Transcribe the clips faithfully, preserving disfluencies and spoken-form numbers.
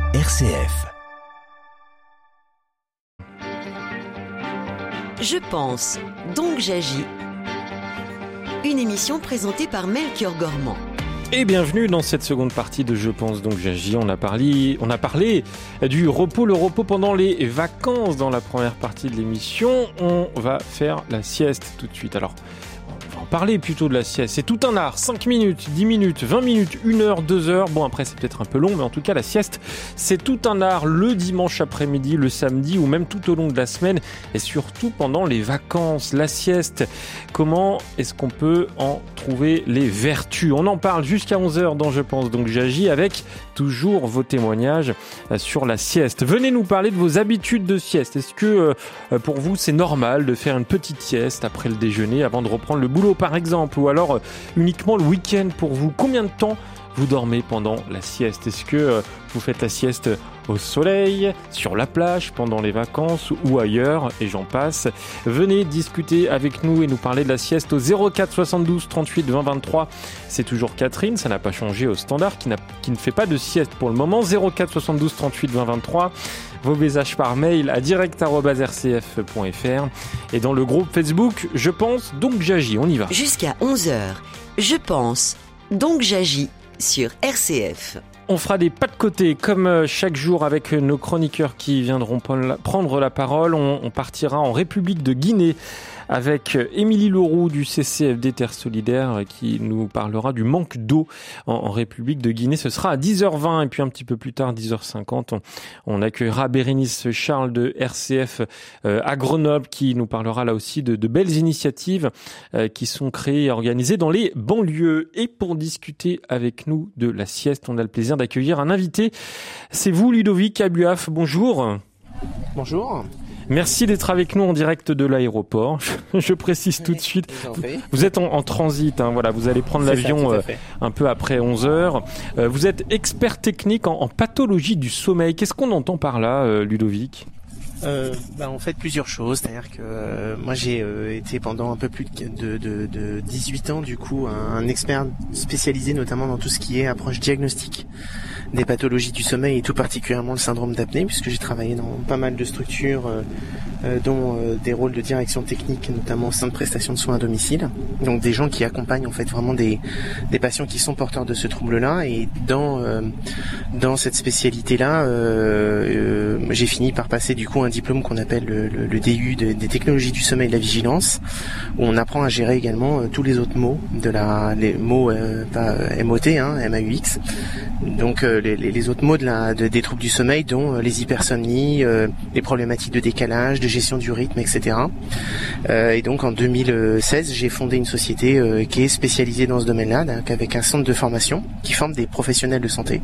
R C F. Je pense, donc j'agis. Une émission présentée par Melchior Gormand. Et bienvenue dans cette seconde partie de Je pense donc j'agis. On a parlé, on a parlé du repos, le repos pendant les vacances dans la première partie de l'émission. On va faire la sieste tout de suite. Alors, on va en parler plutôt de la sieste. C'est tout un art. cinq minutes, dix minutes, vingt minutes, une heure, deux heures. Bon, après, c'est peut-être un peu long, mais en tout cas, la sieste, c'est tout un art le dimanche après-midi, le samedi ou même tout au long de la semaine et surtout pendant les vacances. La sieste, comment est-ce qu'on peut en trouver les vertus? On en parle jusqu'à onze heures dans Je pense donc j'agis avec toujours vos témoignages sur la sieste. Venez nous parler de vos habitudes de sieste. Est-ce que euh, pour vous c'est normal de faire une petite sieste après le déjeuner avant de reprendre le boulot par exemple, ou alors euh, uniquement le week-end pour vous? Combien de temps vous dormez pendant la sieste? Est-ce que euh, vous faites la sieste au soleil, sur la plage, pendant les vacances ou ailleurs, et j'en passe? Venez discuter avec nous et nous parler de la sieste au zéro quatre soixante-douze trente-huit vingt vingt-trois. C'est toujours Catherine, ça n'a pas changé au standard, qui, n'a, qui ne fait pas de sieste pour le moment. zéro quatre soixante-douze trente-huit vingt vingt-trois. Vos messages par mail à direct arobase r c f point f r et dans le groupe Facebook Je pense donc j'agis. On y va. Jusqu'à onze heures, Je pense donc j'agis sur R C F. On fera des pas de côté comme chaque jour avec nos chroniqueurs qui viendront prendre la parole. On, on partira en République de Guinée avec Émilie Leroux du C C F D Terre Solidaire qui nous parlera du manque d'eau en, en République de Guinée. Ce sera à dix heures vingt et puis un petit peu plus tard, dix heures cinquante, on, on accueillera Bérénice Charles de R C F euh, à Grenoble qui nous parlera là aussi de, de belles initiatives euh, qui sont créées et organisées dans les banlieues. Et pour discuter avec nous de la sieste, on a le plaisir d'accueillir un invité. C'est vous, Ludovic Abuaf. Bonjour. Bonjour. Merci d'être avec nous en direct de l'aéroport. Je précise tout de suite. Vous êtes en, en transit, hein, voilà. Vous allez prendre C'est l'avion ça, euh, un peu après onze heures. Euh, vous êtes expert technique en, en pathologie du sommeil. Qu'est-ce qu'on entend par là, euh, Ludovic ? Euh, bah en fait plusieurs choses, c'est-à-dire que euh, moi j'ai euh, été pendant un peu plus de, de, de dix-huit ans du coup un, un expert spécialisé notamment dans tout ce qui est approche diagnostique des pathologies du sommeil et tout particulièrement le syndrome d'apnée, puisque j'ai travaillé dans pas mal de structures euh, euh, dont euh, des rôles de direction technique, notamment au sein de prestations de soins à domicile, donc des gens qui accompagnent en fait vraiment des, des patients qui sont porteurs de ce trouble-là. Et dans euh, dans cette spécialité-là, euh, euh, j'ai fini par passer du coup un diplôme qu'on appelle le, le, le D U de, des technologies du sommeil et de la vigilance, où on apprend à gérer également euh, tous les autres mots de la les mots euh, pas euh, M O T, hein, M A U X, donc euh, les, les, les autres mots de la de, des troubles du sommeil, dont euh, les hypersomnies, euh, les problématiques de décalage, de gestion du rythme, et cetera. Euh, et donc en deux mille seize, j'ai fondé une société euh, qui est spécialisée dans ce domaine-là, donc avec un centre de formation qui forme des professionnels de santé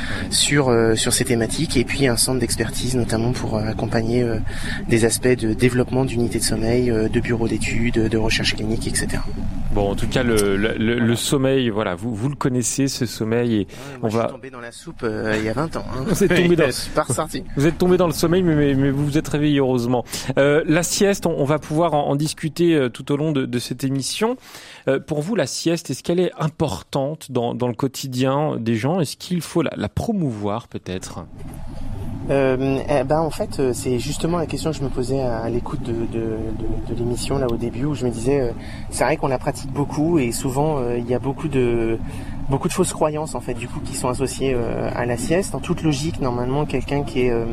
sur euh, sur ces thématiques, et puis un centre d'expertise notamment pour euh, accompagner euh, des aspects de développement d'unités de sommeil, euh, de bureaux d'études, de recherche clinique, et cetera. Bon, en tout cas, le, le, le, le sommeil, voilà, vous, vous le connaissez, ce sommeil, et ouais, moi, on va. Je suis tombé dans la soupe euh, il y a vingt ans. Hein. Vous êtes tombé dans. pas ressorti. Vous êtes tombé dans le sommeil, mais, mais, mais vous vous êtes réveillé heureusement. Euh, la sieste, on, on va pouvoir en, en discuter euh, tout au long de, de cette émission. Euh, pour vous, la sieste, est-ce qu'elle est importante dans, dans le quotidien des gens? Est-ce qu'il faut la, la promouvoir peut-être? Euh, eh ben en fait euh, c'est justement la question que je me posais à, à l'écoute de, de, de, de l'émission là au début, où je me disais euh, c'est vrai qu'on la pratique beaucoup et souvent euh, il y a beaucoup de beaucoup de fausses croyances en fait du coup qui sont associées euh, à la sieste. En toute logique, normalement quelqu'un qui est euh,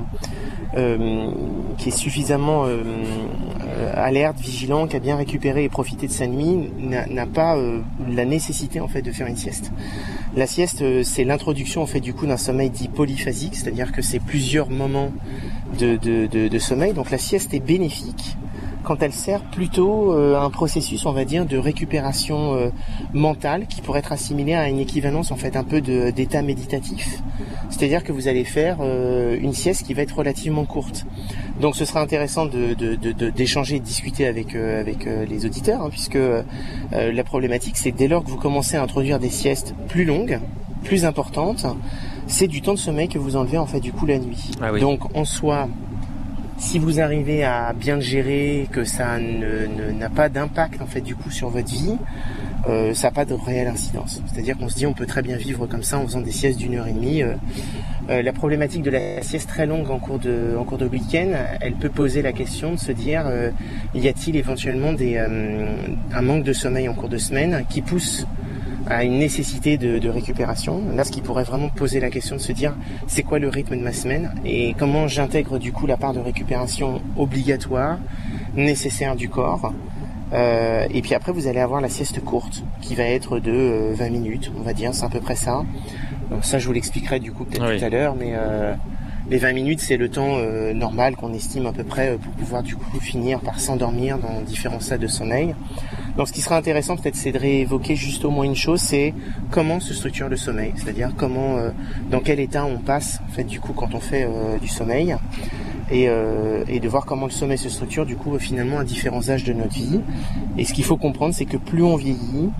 euh, qui est suffisamment euh, euh, alerte, vigilant, qui a bien récupéré et profité de sa nuit n'a, n'a pas euh, la nécessité en fait de faire une sieste. La sieste euh, c'est l'introduction en fait du coup d'un sommeil dit polyphasique, c'est-à-dire que c'est plusieurs moments de, de, de, de sommeil. Donc la sieste est bénéfique quand elle sert plutôt euh, à un processus, on va dire, de récupération euh, mentale qui pourrait être assimilé à une équivalence en fait un peu de, d'état méditatif. C'est-à-dire que vous allez faire euh, une sieste qui va être relativement courte. Donc ce sera intéressant de, de, de, de, d'échanger et de discuter avec, euh, avec euh, les auditeurs, hein, puisque euh, la problématique c'est que dès lors que vous commencez à introduire des siestes plus longues, plus importantes, c'est du temps de sommeil que vous enlevez en fait du coup la nuit. Ah oui. Donc en soi, si vous arrivez à bien le gérer, que ça ne, ne, n'a pas d'impact en fait du coup sur votre vie, euh, ça n'a pas de réelle incidence. C'est-à-dire qu'on se dit on peut très bien vivre comme ça en faisant des siestes d'une heure et demie. Euh, euh, la problématique de la sieste très longue en cours de, en cours de week-end, elle peut poser la question de se dire, euh, y a-t-il éventuellement des, euh, un manque de sommeil en cours de semaine qui pousse à une nécessité de, de récupération. Là, ce qui pourrait vraiment poser la question de se dire, c'est quoi le rythme de ma semaine et comment j'intègre du coup la part de récupération obligatoire, nécessaire du corps. Euh, et puis après, vous allez avoir la sieste courte qui va être de euh, vingt minutes, on va dire, c'est à peu près ça. Donc ça, je vous l'expliquerai du coup peut-être oui. tout à l'heure, mais euh, les vingt minutes, c'est le temps euh, normal qu'on estime à peu près pour pouvoir du coup finir par s'endormir dans différents stades de sommeil. Donc ce qui sera intéressant peut-être, c'est de réévoquer juste au moins une chose, c'est comment se structure le sommeil, c'est-à-dire comment, euh, dans quel état on passe en fait du coup quand on fait euh, du sommeil, et, euh, et de voir comment le sommeil se structure du coup finalement à différents âges de notre vie. Et ce qu'il faut comprendre, c'est que plus on vieillit,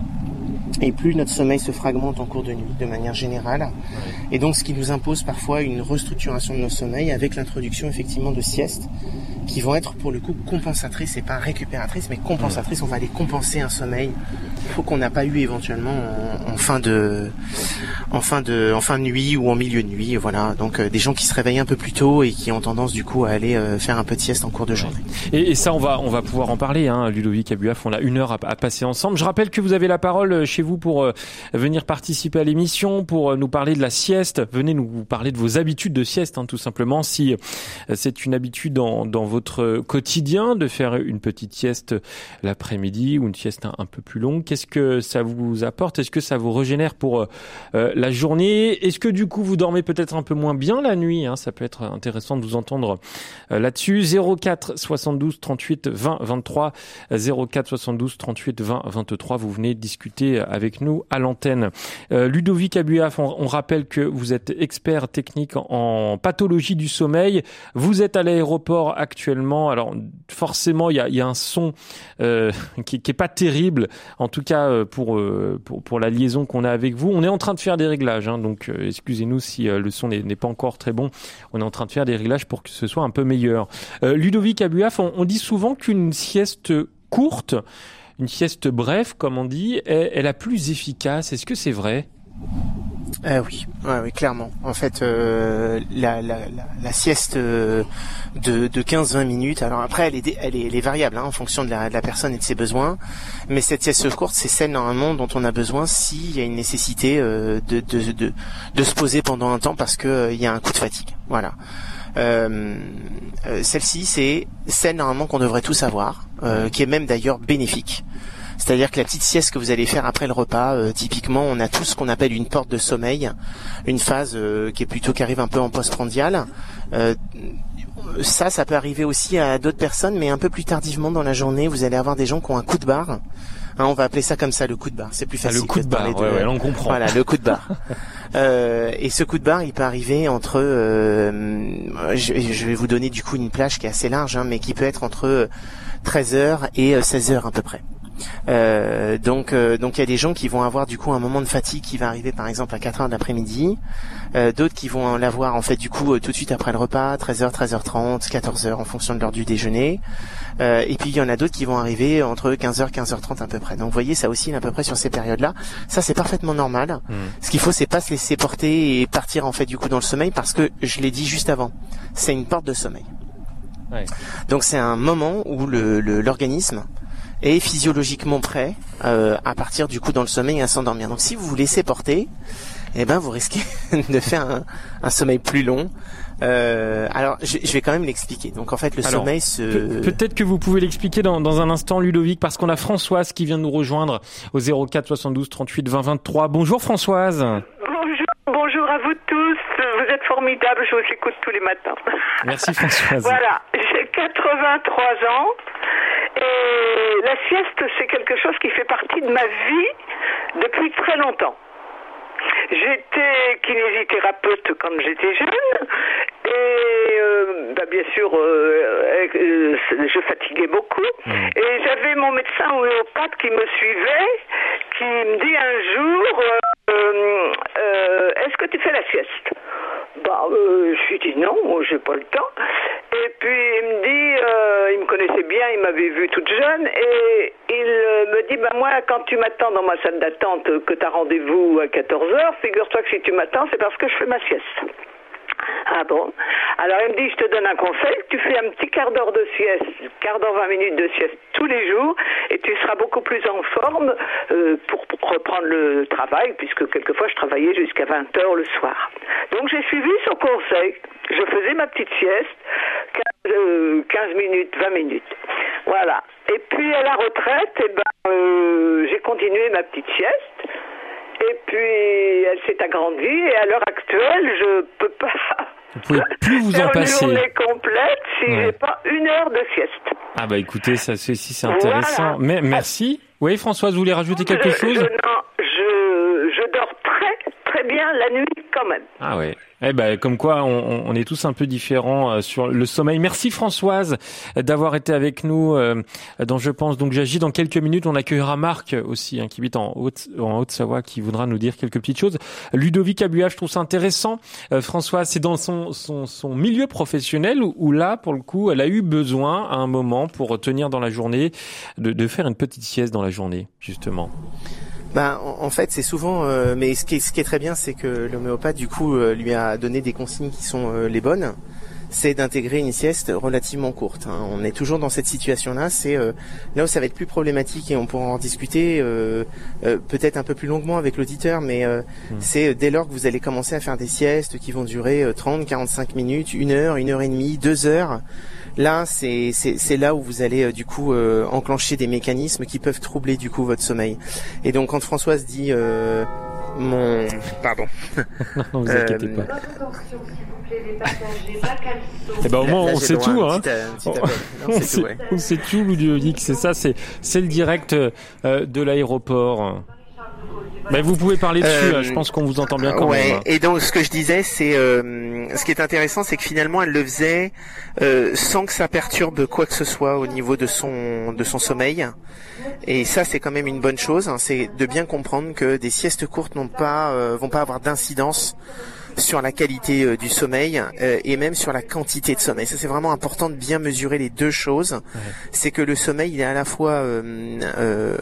et plus notre sommeil se fragmente en cours de nuit, de manière générale. Et donc, ce qui nous impose parfois une restructuration de nos sommeils avec l'introduction, effectivement, de siestes qui vont être, pour le coup, compensatrices et pas récupératrices, mais compensatrices. On va aller compenser un sommeil qu'on n'a pas eu éventuellement en, en fin de, en fin de, en fin de nuit ou en milieu de nuit. Voilà. Donc, euh, des gens qui se réveillent un peu plus tôt et qui ont tendance, du coup, à aller euh, faire un peu de sieste en cours de journée. Et, et ça, on va, on va pouvoir en parler, hein, Ludovic Abuaf. On a une heure à, à passer ensemble. Je rappelle que vous avez la parole chez vous pour euh, venir participer à l'émission, pour euh, nous parler de la sieste. Venez nous parler de vos habitudes de sieste, hein, tout simplement. Si euh, c'est une habitude dans, dans votre quotidien de faire une petite sieste l'après-midi ou une sieste un, un peu plus longue, qu'est-ce que ça vous apporte? Est-ce que ça vous régénère pour euh, la journée? Est-ce que du coup vous dormez peut-être un peu moins bien la nuit, hein? Ça peut être intéressant de vous entendre euh, là-dessus. zéro quatre soixante-douze trente-huit vingt vingt-trois, zéro quatre soixante-douze trente-huit vingt vingt-trois. Vous venez discuter avec nous à l'antenne. Euh, Ludovic Abuaf, on, on rappelle que vous êtes expert technique en pathologie du sommeil. Vous êtes à l'aéroport actuellement. Alors forcément, il y a, y a un son euh, qui, qui est pas terrible. En tout cas, pour euh, pour, pour la liaison qu'on a avec vous, on est en train de faire des réglages. Hein, donc euh, excusez-nous si euh, le son n'est, n'est pas encore très bon. On est en train de faire des réglages pour que ce soit un peu meilleur. Euh, Ludovic Abuaf, on, on dit souvent qu'une sieste courte, une sieste brève, comme on dit, est, est la plus efficace. Est-ce que c'est vrai? Euh, oui, ouais, oui, clairement. En fait, euh, la, la, la, la sieste euh, de, de quinze à vingt minutes, alors après, elle est, elle est, elle est variable hein, en fonction de la, de la personne et de ses besoins, mais cette sieste courte, c'est celle normalement dont on a besoin s'il y a une nécessité euh, de, de, de, de se poser pendant un temps parce que euh, il y a un coup de fatigue. Voilà. Euh, euh, celle-ci, c'est celle normalement qu'on devrait tous avoir, euh, qui est même d'ailleurs bénéfique. C'est-à-dire que la petite sieste que vous allez faire après le repas, euh, typiquement, on a tout ce qu'on appelle une porte de sommeil, une phase euh, qui est plutôt qui arrive un peu en postprandial. Euh, ça, ça peut arriver aussi à d'autres personnes, mais un peu plus tardivement dans la journée, vous allez avoir des gens qui ont un coup de barre. Hein, on va appeler ça comme ça, le coup de barre. C'est plus facile. Ah, le coup de, de barre, de, ouais, ouais, on comprend. Voilà, le coup de barre. euh, et ce coup de barre, il peut arriver entre. Euh, je, je vais vous donner du coup une plage qui est assez large, hein, mais qui peut être entre treize heures et seize heures à peu près. Euh, donc euh, donc il y a des gens qui vont avoir du coup un moment de fatigue qui va arriver par exemple à quatre heures de l'après-midi, euh, d'autres qui vont l'avoir en fait du coup euh, tout de suite après le repas, treize heures, treize heures trente, quatorze heures en fonction de l'heure du déjeuner, euh, et puis il y en a d'autres qui vont arriver entre quinze heures, quinze heures trente à peu près. Donc vous voyez, ça oscille à peu près sur ces périodes-là. Ça c'est parfaitement normal. Mmh. Ce qu'il faut, c'est pas se laisser porter et partir en fait du coup dans le sommeil, parce que je l'ai dit juste avant, c'est une porte de sommeil. Ouais. Donc c'est un moment où le, le l'organisme est physiologiquement prêt euh, à partir du coup dans le sommeil et à s'endormir. Donc si vous vous laissez porter, eh ben vous risquez de faire un, un sommeil plus long. Euh, alors je, je vais quand même l'expliquer. Donc en fait le alors, sommeil se... Pe- peut-être que vous pouvez l'expliquer dans, dans un instant, Ludovic, parce qu'on a Françoise qui vient de nous rejoindre au zéro quatre soixante-douze trente-huit vingt vingt-trois. Bonjour Françoise. Bonjour, bonjour à vous tous. Vous êtes formidables, je vous écoute tous les matins. Merci Françoise. Voilà, j'ai quatre-vingt-trois ans. Et la sieste, c'est quelque chose qui fait partie de ma vie depuis très longtemps. J'étais kinésithérapeute quand j'étais jeune et euh, bah bien sûr euh, euh, je fatiguais beaucoup mmh. et j'avais mon médecin homéopathe qui me suivait, qui me dit un jour euh, euh, est-ce que tu fais la sieste? Bah, euh, je lui dis non, j'ai pas le temps. Et puis il me dit, euh, il me connaissait bien, il m'avait vu toute jeune, et il euh, me dit, bah moi, quand tu m'attends dans ma salle d'attente, que t'as rendez-vous à quatorze heures, figure-toi que si tu m'attends, c'est parce que je fais ma sieste. Ah bon? Alors il me dit, je te donne un conseil, tu fais un petit quart d'heure de sieste, quart d'heure, vingt minutes de sieste tous les jours, et tu seras beaucoup plus en forme euh, pour, pour reprendre le travail, puisque quelquefois je travaillais jusqu'à vingt heures le soir. Donc j'ai suivi son conseil, je faisais ma petite sieste, quinze, euh, quinze minutes, vingt minutes. Voilà. Et puis à la retraite, eh ben, euh, j'ai continué ma petite sieste. Et puis, elle s'est agrandie et à l'heure actuelle, je peux pas vous pouvez plus vous faire en passer. une journée complète si Ouais. j'ai pas une heure de sieste. Ah bah écoutez, ça c'est aussi c'est intéressant. Voilà. Mais merci. Oui, Françoise, vous voulez rajouter quelque je, chose? je, Non, je, je dors très, très bien la nuit quand même. Ah ouais. Eh ben, comme quoi, on, on est tous un peu différents euh, sur le sommeil. Merci Françoise d'avoir été avec nous euh, dans Je pense donc j'agis. Dans quelques minutes, on accueillera Marc aussi, hein, qui habite en Haute, en Haute-Savoie, qui voudra nous dire quelques petites choses. Ludovic Abuya, je trouve ça intéressant. Euh, Françoise, c'est dans son, son, son milieu professionnel où, où là, pour le coup, elle a eu besoin à un moment pour tenir dans la journée de, de faire une petite sieste dans la journée, justement. Ben, en, en fait, c'est souvent. Euh, mais ce qui, est, ce qui est très bien, c'est que l'homéopathe, du coup, euh, lui a donné des consignes qui sont euh, les bonnes. C'est d'intégrer une sieste relativement courte. Hein. On est toujours dans cette situation-là. C'est euh, là où ça va être plus problématique et on pourra en discuter euh, euh, peut-être un peu plus longuement avec l'auditeur. Mais euh, mmh. c'est dès lors que vous allez commencer à faire des siestes qui vont durer euh, trente, quarante-cinq minutes, une heure, une heure et demie, deux heures. Là, c'est, c'est, c'est là où vous allez euh, du coup euh, enclencher des mécanismes qui peuvent troubler du coup votre sommeil. Et donc quand Françoise dit euh, mon pardon, non, non, vous inquiétez euh, pas. Attention, s'il vous plaît, les passagers, pas caleçon. Eh ben au moins on sait tout, hein. Petit, un petit appel. Non, on, c'est sait, tout, ouais. on sait tout, Ludovic. C'est ça, c'est c'est le direct euh, de l'aéroport. Ben vous pouvez parler dessus. Euh, je pense qu'on vous entend bien quand ouais, même. Hein. Et donc ce que je disais, c'est euh, ce qui est intéressant, c'est que finalement elle le faisait euh, sans que ça perturbe quoi que ce soit au niveau de son de son sommeil. Et ça, c'est quand même une bonne chose. Hein, c'est de bien comprendre que des siestes courtes n'ont pas euh, vont pas avoir d'incidence sur la qualité euh, du sommeil euh, et même sur la quantité de sommeil. Ça, c'est vraiment important de bien mesurer les deux choses. Ouais. C'est que le sommeil, il est à la fois euh, euh,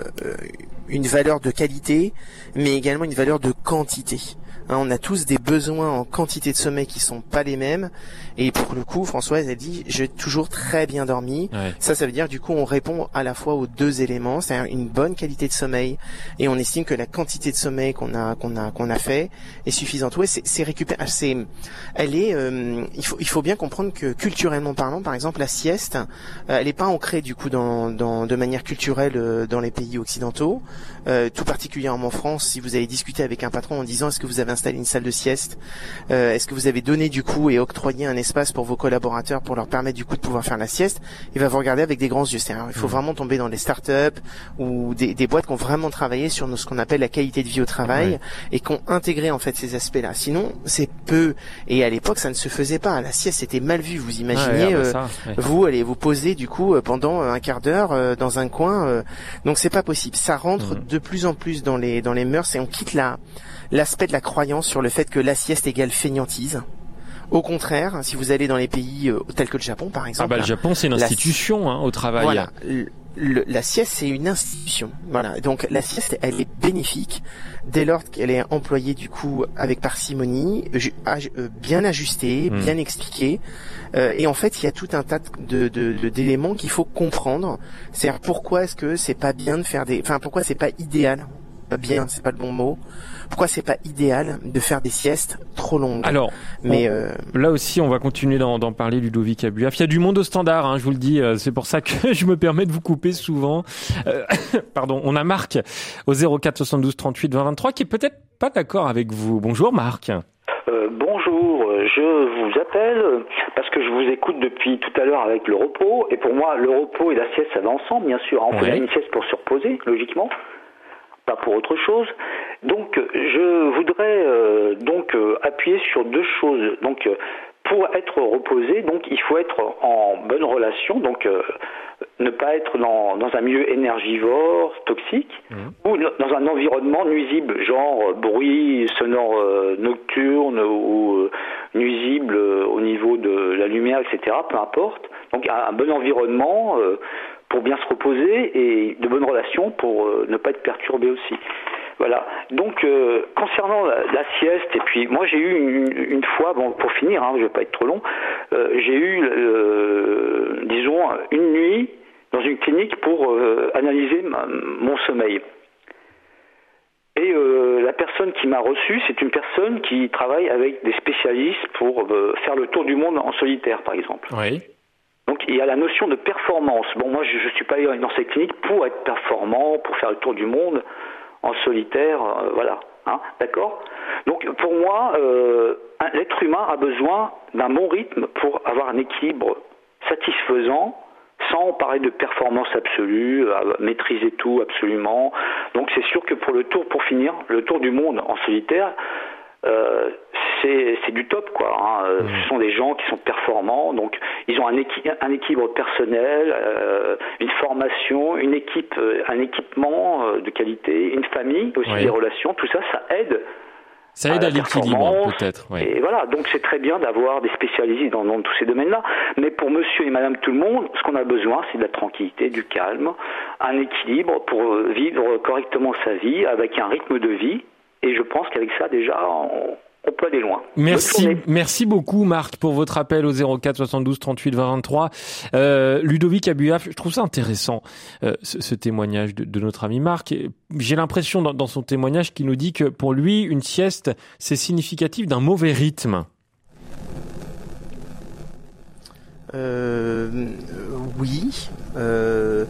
une valeur de qualité, mais également une valeur de quantité. Hein, on a tous des besoins en quantité de sommeil qui sont pas les mêmes. Et pour le coup, Françoise a dit, j'ai toujours très bien dormi. Ouais. Ça, ça veut dire du coup, on répond à la fois aux deux éléments, c'est-à-dire une bonne qualité de sommeil, et on estime que la quantité de sommeil qu'on a qu'on a qu'on a fait est suffisante. Ouais, c'est, c'est récupéré. C'est, elle est. Euh, il faut il faut bien comprendre que culturellement parlant, par exemple, la sieste, euh, elle est pas ancrée du coup dans dans de manière culturelle euh, dans les pays occidentaux. Euh, tout particulièrement en France, si vous avez discuté avec un patron en disant est-ce que vous avez installé une salle de sieste, euh, est-ce que vous avez donné du coup et octroyé un espace pour vos collaborateurs pour leur permettre du coup de pouvoir faire la sieste, il va vous regarder avec des grands yeux. C'est-à-dire, il faut vraiment tomber dans des startups ou des, des boîtes qui ont vraiment travaillé sur ce qu'on appelle la qualité de vie au travail ouais. et qui ont intégré en fait ces aspects-là. Sinon, c'est peu. Et à l'époque, ça ne se faisait pas. La sieste était mal vue. Vous imaginez, ouais, ça, ouais. euh, vous allez vous poser du coup pendant un quart d'heure euh, dans un coin. Euh, donc c'est pas possible. Ça rentre mmh. de plus en plus dans les dans les mœurs et on quitte la l'aspect de la croyance sur le fait que la sieste égale fainéantise. Au contraire, si vous allez dans les pays euh, tels que le Japon, par exemple. Ah bah le Japon, c'est une institution la... hein, au travail. Voilà. Le, le, la sieste, c'est une institution. Voilà. Donc la sieste, elle est bénéfique dès lors qu'elle est employée du coup avec parcimonie, euh, bien ajustée, mmh. bien expliquée. Euh, et en fait, il y a tout un tas de, de, de d'éléments qu'il faut comprendre. C'est-à-dire pourquoi est-ce que c'est pas bien de faire des, enfin pourquoi c'est pas idéal. Pas bien, c'est pas le bon mot. Pourquoi c'est pas idéal de faire des siestes trop longues? Alors, mais on, euh... là aussi, on va continuer d'en, d'en parler, Ludovic Abuya. Il y a du monde au standard, hein, je vous le dis. C'est pour ça que je me permets de vous couper souvent. Euh, pardon. On a Marc au zéro quatre soixante-douze trente-huit vingt vingt-trois qui est peut-être pas d'accord avec vous. Bonjour, Marc. Euh, bonjour. Je vous appelle parce que je vous écoute depuis tout à l'heure avec le repos. Et pour moi, le repos et la sieste, ça va ensemble, bien sûr. On fait une sieste pour se reposer, logiquement. Pas pour autre chose. Donc, je voudrais euh, donc euh, appuyer sur deux choses. Donc, euh, pour être reposé, donc il faut être en bonne relation, donc euh, ne pas être dans, dans un milieu énergivore, toxique, mmh. ou dans un environnement nuisible, genre bruit sonore euh, nocturne ou euh, nuisible euh, au niveau de la lumière, et cetera. Peu importe. Donc, un, un bon environnement. Euh, pour bien se reposer et de bonnes relations pour euh, ne pas être perturbé aussi. Voilà. Donc, euh, concernant la, la sieste, et puis moi j'ai eu une, une fois, bon, pour finir, hein, je vais pas être trop long, euh, j'ai eu, euh, disons, une nuit dans une clinique pour euh, analyser ma, mon sommeil. Et euh, la personne qui m'a reçu, c'est une personne qui travaille avec des spécialistes pour euh, faire le tour du monde en solitaire, par exemple. Oui. Donc il y a la notion de performance. Bon, moi je ne suis pas allé dans cette clinique pour être performant, pour faire le tour du monde en solitaire, euh, voilà, hein, d'accord ? Donc pour moi, euh, l'être humain a besoin d'un bon rythme pour avoir un équilibre satisfaisant, sans parler de performance absolue, à maîtriser tout absolument. Donc c'est sûr que pour le tour, pour finir, le tour du monde en solitaire, euh, c'est, c'est du top, quoi. Hein. Mmh. Ce sont des gens qui sont performants, donc ils ont un, équi- un équilibre personnel, euh, une formation, une équipe, un équipement euh, de qualité, une famille, aussi oui. des relations. Tout ça, ça aide. Ça aide à, à l'équilibre, peut-être. Oui. Et voilà, donc c'est très bien d'avoir des spécialistes dans, dans tous ces domaines-là. Mais pour monsieur et madame tout le monde, ce qu'on a besoin, c'est de la tranquillité, du calme, un équilibre pour vivre correctement sa vie, avec un rythme de vie. Et je pense qu'avec ça, déjà, on, on peut aller loin. Merci, merci beaucoup, Marc, pour votre appel au zéro quatre soixante-douze trente-huit vingt vingt-trois. Euh, Ludovic Abuaf, je trouve ça intéressant, euh, ce, ce témoignage de, de notre ami Marc. J'ai l'impression dans, dans son témoignage qu'il nous dit que pour lui, une sieste, c'est significatif d'un mauvais rythme. Euh, oui. Euh,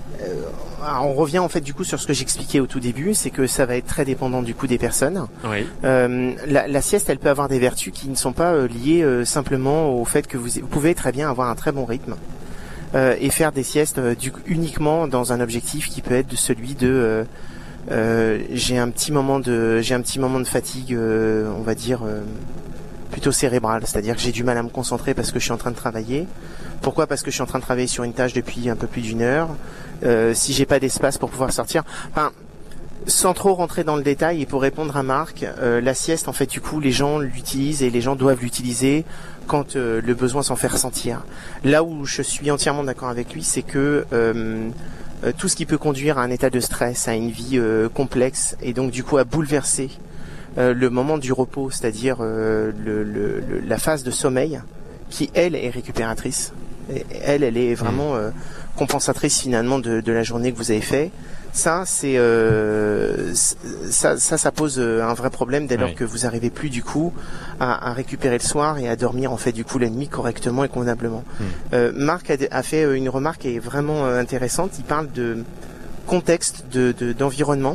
alors on revient en fait du coup sur ce que j'expliquais au tout début, c'est que ça va être très dépendant du coup des personnes. Oui. Euh, la, la sieste, elle peut avoir des vertus qui ne sont pas euh, liées euh, simplement au fait que vous, vous pouvez très bien avoir un très bon rythme euh, et faire des siestes euh, du, uniquement dans un objectif qui peut être de celui de euh, euh, j'ai un petit moment de j'ai un petit moment de fatigue, euh, on va dire. Euh, plutôt cérébral, c'est-à-dire que j'ai du mal à me concentrer parce que je suis en train de travailler. Pourquoi ? Parce que je suis en train de travailler sur une tâche depuis un peu plus d'une heure. Euh, si j'ai pas d'espace pour pouvoir sortir, enfin, sans trop rentrer dans le détail et pour répondre à Marc, euh, la sieste, en fait, du coup, les gens l'utilisent et les gens doivent l'utiliser quand euh, le besoin s'en fait ressentir. Là où je suis entièrement d'accord avec lui, c'est que euh, euh, tout ce qui peut conduire à un état de stress, à une vie euh, complexe et donc du coup à bouleverser Euh, le moment du repos, c'est-à-dire euh, le, le, le, la phase de sommeil, qui elle est récupératrice. Et elle, elle est vraiment euh, compensatrice finalement de, de la journée que vous avez fait. Ça, c'est euh, ça, ça, ça pose un vrai problème dès lors oui. que vous arrivez plus du coup à, à récupérer le soir et à dormir en fait du coup la nuit correctement et convenablement. Mmh. Euh, Marc a, a fait une remarque qui est vraiment intéressante. Il parle de contexte, de, de d'environnement.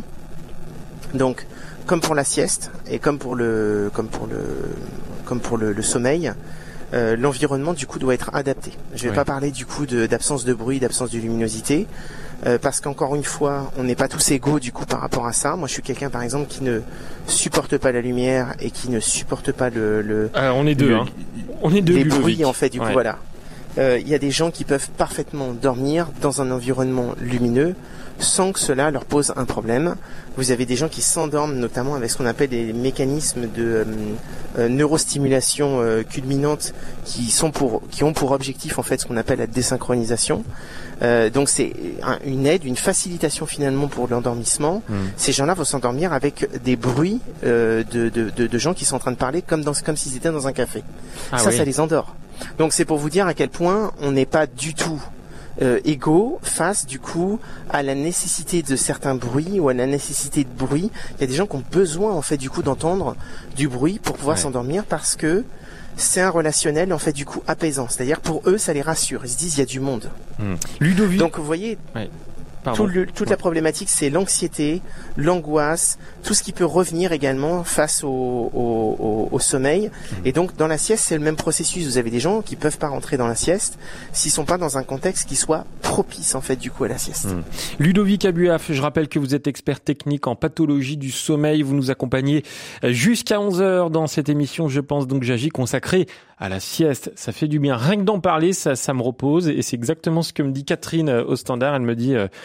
Donc comme pour la sieste et comme pour le comme pour le comme pour le, le sommeil, euh, l'environnement du coup doit être adapté. Je vais oui. pas parler du coup de, d'absence de bruit, d'absence de luminosité, euh, parce qu'encore une fois, on n'est pas tous égaux du coup par rapport à ça. Moi, je suis quelqu'un par exemple qui ne supporte pas la lumière et qui ne supporte pas le. le ah, on est deux, le, hein. On est deux. Les Ludovic. bruits en fait du coup ouais. voilà. Il euh, y a des gens qui peuvent parfaitement dormir dans un environnement lumineux sans que cela leur pose un problème. Vous avez des gens qui s'endorment notamment avec ce qu'on appelle des mécanismes de euh, euh, neurostimulation euh, culminante qui sont pour qui ont pour objectif en fait ce qu'on appelle la désynchronisation. Euh, donc c'est un, une aide, une facilitation finalement pour l'endormissement. Mmh. Ces gens-là vont s'endormir avec des bruits euh, de, de, de, de gens qui sont en train de parler comme dans comme s'ils étaient dans un café. Ah ça, oui. ça les endort. Donc c'est pour vous dire à quel point on n'est pas du tout Euh, égaux face du coup à la nécessité de certains bruits ou à la nécessité de bruit. Il y a des gens qui ont besoin en fait du coup d'entendre du bruit pour pouvoir ouais. s'endormir parce que c'est un relationnel en fait du coup apaisant. C'est-à-dire pour eux ça les rassure. Ils se disent il y a du monde. Mmh. Ludovic. Donc vous voyez. Ouais. Tout le, toute la problématique, c'est l'anxiété, l'angoisse, tout ce qui peut revenir également face au, au, au, au sommeil. Mmh. Et donc, dans la sieste, c'est le même processus. Vous avez des gens qui peuvent pas rentrer dans la sieste s'ils sont pas dans un contexte qui soit propice, en fait, du coup, à la sieste. Mmh. Ludovic Abuaf, je rappelle que vous êtes expert technique en pathologie du sommeil. Vous nous accompagnez jusqu'à onze heures dans cette émission, je pense donc j'agis, consacrée à la sieste. Ça fait du bien. Rien que d'en parler, ça, ça me repose. Et c'est exactement ce que me dit Catherine au standard. Elle me dit, euh,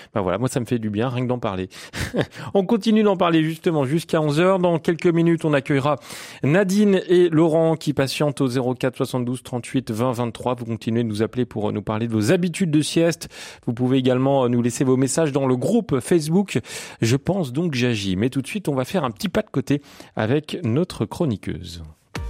Ben voilà, moi ça me fait du bien, rien que d'en parler. On continue d'en parler justement jusqu'à onze heures. Dans quelques minutes, on accueillera Nadine et Laurent qui patientent au zéro quatre soixante-douze trente-huit vingt vingt-trois. Vous continuez de nous appeler pour nous parler de vos habitudes de sieste. Vous pouvez également nous laisser vos messages dans le groupe Facebook. Je pense donc j'agis. Mais tout de suite, on va faire un petit pas de côté avec notre chroniqueuse.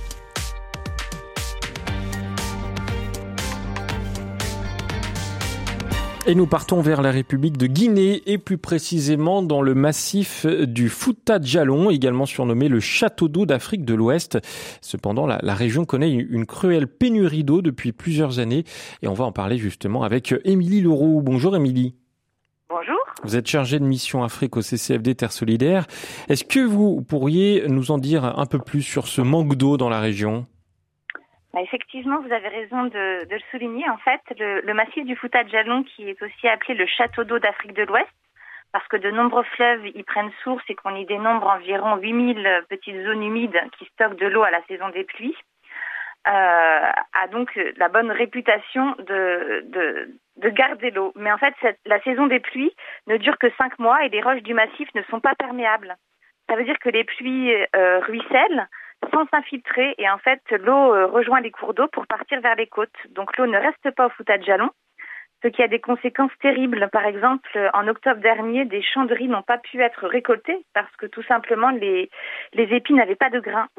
Et nous partons vers la République de Guinée et plus précisément dans le massif du Fouta Djallon, également surnommé le château d'eau d'Afrique de l'Ouest. Cependant, la, la région connaît une cruelle pénurie d'eau depuis plusieurs années et on va en parler justement avec Émilie Leroux. Bonjour Émilie. Bonjour. Vous êtes chargée de mission Afrique au C C F D Terre Solidaire. Est-ce que vous pourriez nous en dire un peu plus sur ce manque d'eau dans la région ? Bah effectivement, vous avez raison de, de le souligner. En fait, le, le massif du Fouta Djallon, qui est aussi appelé le château d'eau d'Afrique de l'Ouest, parce que de nombreux fleuves y prennent source et qu'on y dénombre environ huit mille petites zones humides qui stockent de l'eau à la saison des pluies, euh, a donc la bonne réputation de, de, de garder l'eau. Mais en fait, cette, la saison des pluies ne dure que cinq mois et les roches du massif ne sont pas perméables. Ça veut dire que les pluies euh, ruissellent sans s'infiltrer et en fait l'eau euh, rejoint les cours d'eau pour partir vers les côtes. Donc l'eau ne reste pas au Fouta Djallon, ce qui a des conséquences terribles. Par exemple, en octobre dernier, des champs de riz n'ont pas pu être récoltés parce que tout simplement les, les épis n'avaient pas de grains.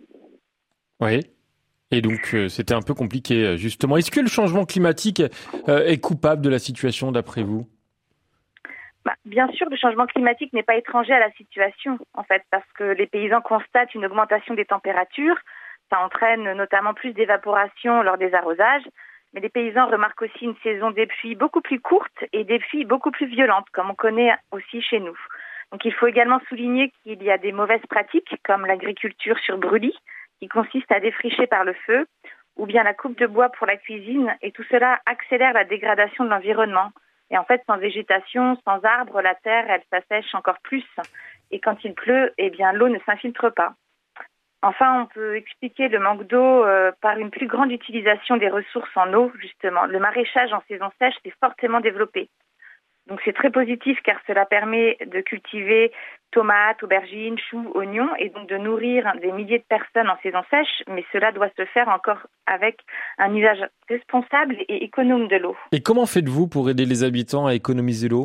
Oui. Et donc euh, c'était un peu compliqué justement. Est-ce que le changement climatique euh, est coupable de la situation d'après vous ? Bah, bien sûr, le changement climatique n'est pas étranger à la situation, en fait, parce que les paysans constatent une augmentation des températures. Ça entraîne notamment plus d'évaporation lors des arrosages. Mais les paysans remarquent aussi une saison des pluies beaucoup plus courte et des pluies beaucoup plus violentes, comme on connaît aussi chez nous. Donc il faut également souligner qu'il y a des mauvaises pratiques, comme l'agriculture sur brûlis, qui consiste à défricher par le feu, ou bien la coupe de bois pour la cuisine, et tout cela accélère la dégradation de l'environnement. Et en fait, sans végétation, sans arbres, la terre, elle s'assèche encore plus. Et quand il pleut, eh bien, l'eau ne s'infiltre pas. Enfin, on peut expliquer le manque d'eau euh, par une plus grande utilisation des ressources en eau, justement. Le maraîchage en saison sèche s'est fortement développé. Donc c'est très positif car cela permet de cultiver tomates, aubergines, choux, oignons et donc de nourrir des milliers de personnes en saison sèche, mais cela doit se faire encore avec un usage responsable et économe de l'eau. Et comment faites-vous pour aider les habitants à économiser l'eau ?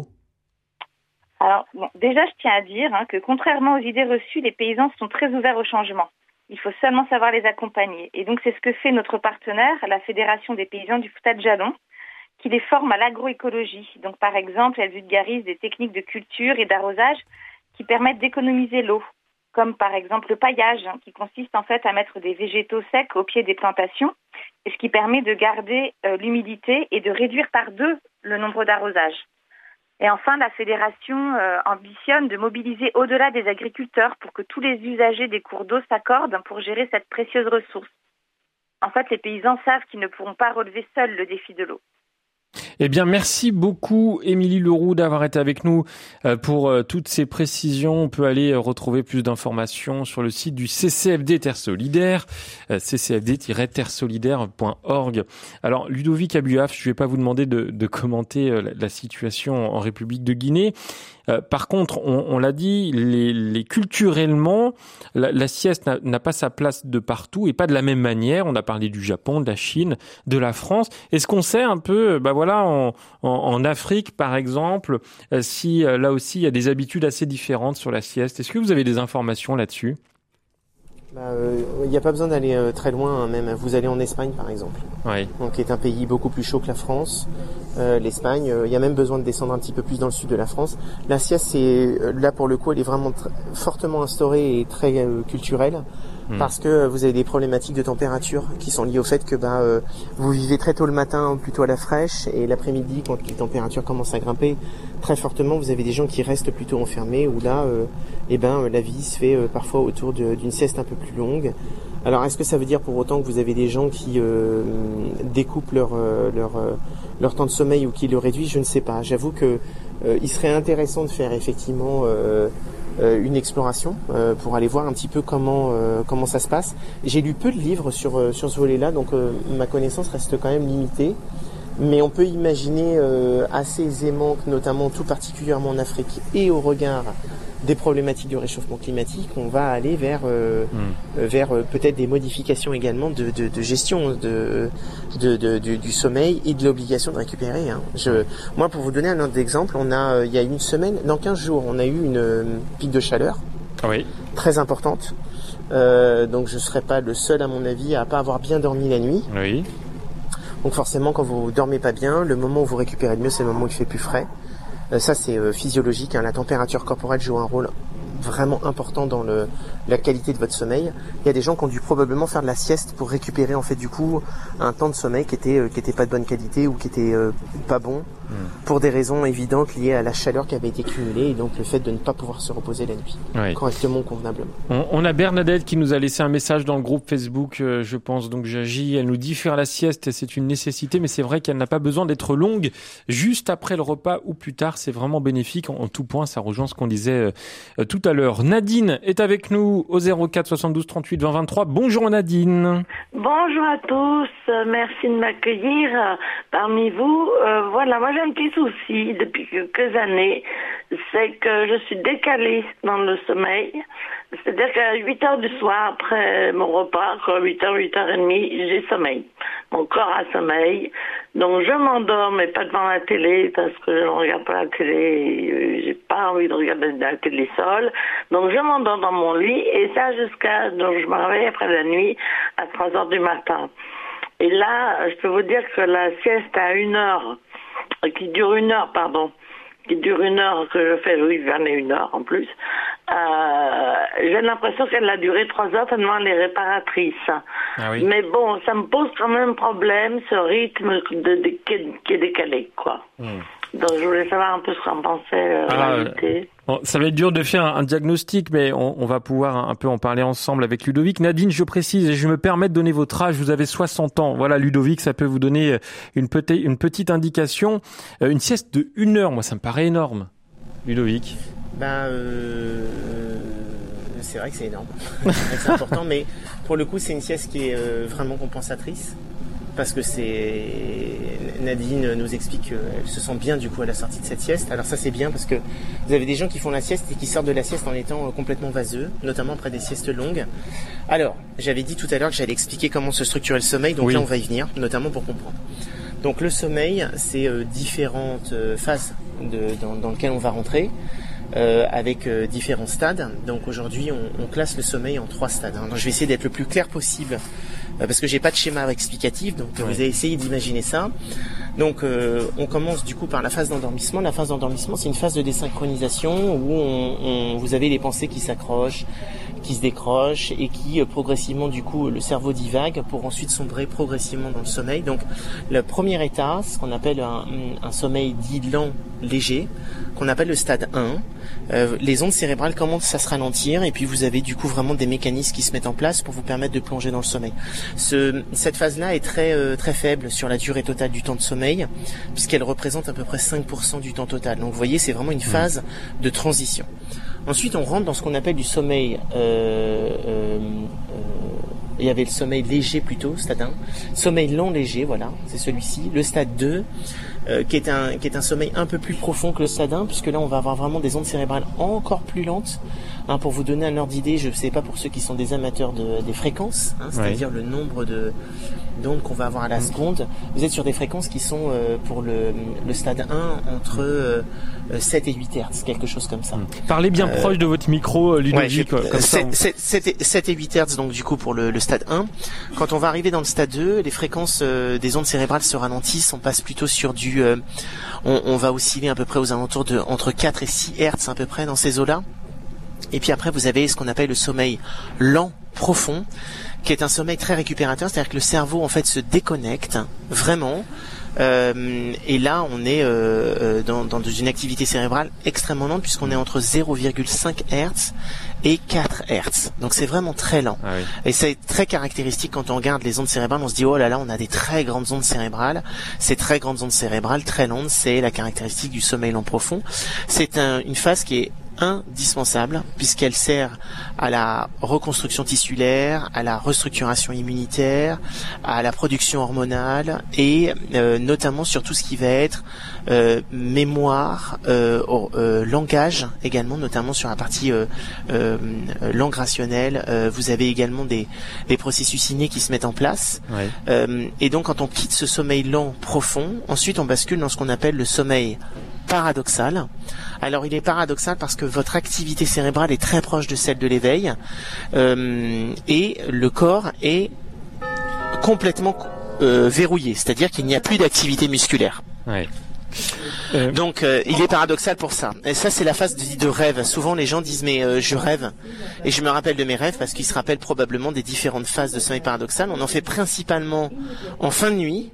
Alors bon, déjà je tiens à dire hein, que contrairement aux idées reçues, les paysans sont très ouverts au changement. Il faut seulement savoir les accompagner. Et donc c'est ce que fait notre partenaire, la Fédération des paysans du Fouta Djallon, qui les forme à l'agroécologie. Donc, par exemple, elles vulgarisent des techniques de culture et d'arrosage qui permettent d'économiser l'eau, comme par exemple le paillage, hein, qui consiste en fait à mettre des végétaux secs au pied des plantations, et ce qui permet de garder euh, l'humidité et de réduire par deux le nombre d'arrosages. Et enfin, la fédération euh, ambitionne de mobiliser au-delà des agriculteurs pour que tous les usagers des cours d'eau s'accordent pour gérer cette précieuse ressource. En fait, les paysans savent qu'ils ne pourront pas relever seuls le défi de l'eau. Eh bien, merci beaucoup, Émilie Leroux, d'avoir été avec nous pour toutes ces précisions. On peut aller retrouver plus d'informations sur le site du C C F D Terre Solidaire, c c f d tiret terre solidaire point org. Alors, Ludovic Abuaf, je ne vais pas vous demander de, de commenter la situation en République de Guinée. Euh, par contre, on, on l'a dit, les, les culturellement, la, la sieste n'a, n'a pas sa place de partout et pas de la même manière. On a parlé du Japon, de la Chine, de la France. Est-ce qu'on sait un peu, bah voilà, en, en, en Afrique par exemple, euh, si euh, là aussi il y a des habitudes assez différentes sur la sieste? Est-ce que vous avez des informations là-dessus? Il bah, n'y euh, a pas besoin d'aller euh, très loin, hein, même. Vous allez en Espagne, par exemple, oui. Donc, qui est un pays beaucoup plus chaud que la France. Euh, L'Espagne, il euh, y a même besoin de descendre un petit peu plus dans le sud de la France. La sieste, c'est là pour le coup, elle est vraiment tr- fortement instaurée et très euh, culturelle. Mmh. Parce que vous avez des problématiques de température qui sont liées au fait que bah, euh, vous vivez très tôt le matin, plutôt à la fraîche, et l'après-midi, quand les températures commencent à grimper très fortement, vous avez des gens qui restent plutôt enfermés, où là, euh, eh ben, la vie se fait euh, parfois autour de, d'une sieste un peu plus longue. Alors, est-ce que ça veut dire pour autant que vous avez des gens qui euh, découpent leur, euh, leur, euh, leur temps de sommeil ou qui le réduisent? Je ne sais pas. J'avoue que euh, il serait intéressant de faire effectivement euh, Euh, une exploration euh, pour aller voir un petit peu comment euh, comment ça se passe. J'ai lu peu de livres sur euh, sur ce volet-là, donc euh, ma connaissance reste quand même limitée. Mais on peut imaginer euh, assez aisément que, notamment tout particulièrement en Afrique et au regard des problématiques du réchauffement climatique, on va aller vers euh, mmh. vers euh, peut-être des modifications également de, de, de gestion de, de, de, de du sommeil et de l'obligation de récupérer. Hein. Je, moi, pour vous donner un autre exemple, on a euh, il y a une semaine, dans quinze jours, on a eu une euh, pique de chaleur oui. très importante. Euh, donc je ne serai pas le seul, à mon avis, à pas avoir bien dormi la nuit. Oui. Donc forcément, quand vous dormez pas bien, le moment où vous récupérez le mieux, c'est le moment où il fait plus frais. Euh, ça, c'est euh, physiologique. Hein. La température corporelle joue un rôle vraiment important dans le, la qualité de votre sommeil. Il y a des gens qui ont dû probablement faire de la sieste pour récupérer en fait du coup un temps de sommeil qui était euh, qui était pas de bonne qualité ou qui était euh, pas bon mmh. pour des raisons évidentes liées à la chaleur qui avait été cumulée et donc le fait de ne pas pouvoir se reposer la nuit oui. correctement ou convenablement. On, on a Bernadette qui nous a laissé un message dans le groupe Facebook, euh, je pense donc j'agis. Elle nous dit faire la sieste c'est une nécessité, mais c'est vrai qu'elle n'a pas besoin d'être longue juste après le repas ou plus tard. C'est vraiment bénéfique en, en tout point. Ça rejoint ce qu'on disait euh, tout à l'heure. Nadine est avec nous au zéro quatre soixante-douze trente-huit vingt vingt-trois. Bonjour Nadine. Bonjour à tous, merci de m'accueillir parmi vous. Euh, voilà, moi j'ai un petit souci depuis quelques années, c'est que je suis décalée dans le sommeil. C'est-à-dire qu'à huit heures du soir, après mon repas, huit heures, huit heures trente, j'ai sommeil. Mon corps a sommeil. Donc je m'endors, mais pas devant la télé, parce que je ne regarde pas la télé. J'ai pas envie de regarder la télé seule. Donc je m'endors dans mon lit, et ça jusqu'à... Donc je me réveille après la nuit à trois heures du matin. Et là, je peux vous dire que la sieste à une heure, qui dure une heure, pardon, qui dure une heure, que je fais, oui, vingt et une heures en plus, euh, j'ai l'impression qu'elle a duré trois heures tellement elle est réparatrice. Ah oui. Mais bon, ça me pose quand même problème, ce rythme de, de, qui, est, qui est décalé, quoi. Mmh. Donc je voulais savoir un peu ce qu'on pensait euh, ah, l'invité. Bon, ça va être dur de faire un, un diagnostic, mais on, on va pouvoir un, un peu en parler ensemble avec Ludovic. Nadine, je précise, et je me permets de donner votre âge, vous avez soixante ans. Voilà, Ludovic, ça peut vous donner une, pe- une petite indication. Euh, une sieste de une heure, moi ça me paraît énorme. Ludovic. Ben, euh, c'est vrai que c'est énorme. C'est vrai que c'est important, mais pour le coup, c'est une sieste qui est euh, vraiment compensatrice. Parce que c'est Nadine nous explique qu'elle se sent bien du coup à la sortie de cette sieste. Alors ça c'est bien parce que vous avez des gens qui font la sieste et qui sortent de la sieste en étant complètement vaseux, notamment après des siestes longues. Alors j'avais dit tout à l'heure que j'allais expliquer comment se structurer le sommeil, donc oui. Là on va y venir, notamment pour comprendre. Donc le sommeil, c'est euh, différentes euh, phases de, dans, dans lesquelles on va rentrer. Euh, avec euh, différents stades. Donc aujourd'hui, on, on classe le sommeil en trois stades. Hein. Donc, je vais essayer d'être le plus clair possible euh, parce que j'ai pas de schéma explicatif. Donc ouais. Vous allez essayer d'imaginer ça. Donc euh, on commence du coup par la phase d'endormissement. La phase d'endormissement, c'est une phase de désynchronisation où on, on, vous avez les pensées qui s'accrochent, qui se décrochent et qui euh, progressivement du coup le cerveau divague pour ensuite sombrer progressivement dans le sommeil. Donc le premier état, ce qu'on appelle un, un sommeil dit lent, léger, qu'on appelle le stade un. Euh, les ondes cérébrales commencent à se ralentir et puis vous avez du coup vraiment des mécanismes qui se mettent en place pour vous permettre de plonger dans le sommeil. Ce, cette phase-là est très euh, très faible sur la durée totale du temps de sommeil puisqu'elle représente à peu près cinq pour cent du temps total. Donc vous voyez, c'est vraiment une phase de transition. Ensuite, on rentre dans ce qu'on appelle du sommeil. Euh, euh, euh, il y avait le sommeil léger plutôt, stade un. Sommeil lent léger, voilà, c'est celui-ci. Le stade deux, euh, qui est un qui est un sommeil un peu plus profond que le stade un, puisque là, on va avoir vraiment des ondes cérébrales encore plus lentes. Hein, pour vous donner un ordre d'idée, je ne sais pas pour ceux qui sont des amateurs de, des fréquences, hein, c'est-à-dire oui. le nombre de d'ondes qu'on va avoir à la seconde. Vous êtes sur des fréquences qui sont euh, pour le, le stade un entre euh, sept et huit hertz, quelque chose comme ça. Parlez bien euh, proche de votre micro, Ludovic. Ouais, comme ça. sept et huit hertz, donc du coup pour le, le stade un. Quand on va arriver dans le stade deux, les fréquences euh, des ondes cérébrales se ralentissent. On passe plutôt sur du... Euh, on, on va osciller à peu près aux alentours de entre quatre et six hertz à peu près dans ces eaux-là. Et puis après, vous avez ce qu'on appelle le sommeil lent, profond, qui est un sommeil très récupérateur, c'est-à-dire que le cerveau en fait se déconnecte vraiment. Euh, et là, on est euh, dans, dans une activité cérébrale extrêmement lente puisqu'on est entre zéro virgule cinq hertz et quatre hertz. Donc c'est vraiment très lent. Ah oui. Et c'est très caractéristique quand on regarde les ondes cérébrales. On se dit oh là là, on a des très grandes ondes cérébrales. Ces très grandes ondes cérébrales très lentes, c'est la caractéristique du sommeil lent profond. C'est un, une phase qui est indispensable puisqu'elle sert à la reconstruction tissulaire, à la restructuration immunitaire, à la production hormonale et euh, notamment sur tout ce qui va être euh, mémoire, euh, euh, langage également, notamment sur la partie euh, euh, langue rationnelle. Euh, vous avez également des, des processus innés qui se mettent en place. Ouais. Euh, et donc quand on quitte ce sommeil lent profond, ensuite on bascule dans ce qu'on appelle le sommeil paradoxal. Alors il est paradoxal parce que votre activité cérébrale est très proche de celle de l'éveil euh, et le corps est complètement euh, verrouillé, c'est-à-dire qu'il n'y a plus d'activité musculaire. Ouais. Euh... Donc euh, il est paradoxal pour ça. Et ça c'est la phase de, de rêve. Souvent les gens disent mais euh, je rêve et je me rappelle de mes rêves parce qu'ils se rappellent probablement des différentes phases de sommeil paradoxal. On en fait principalement en fin de nuit.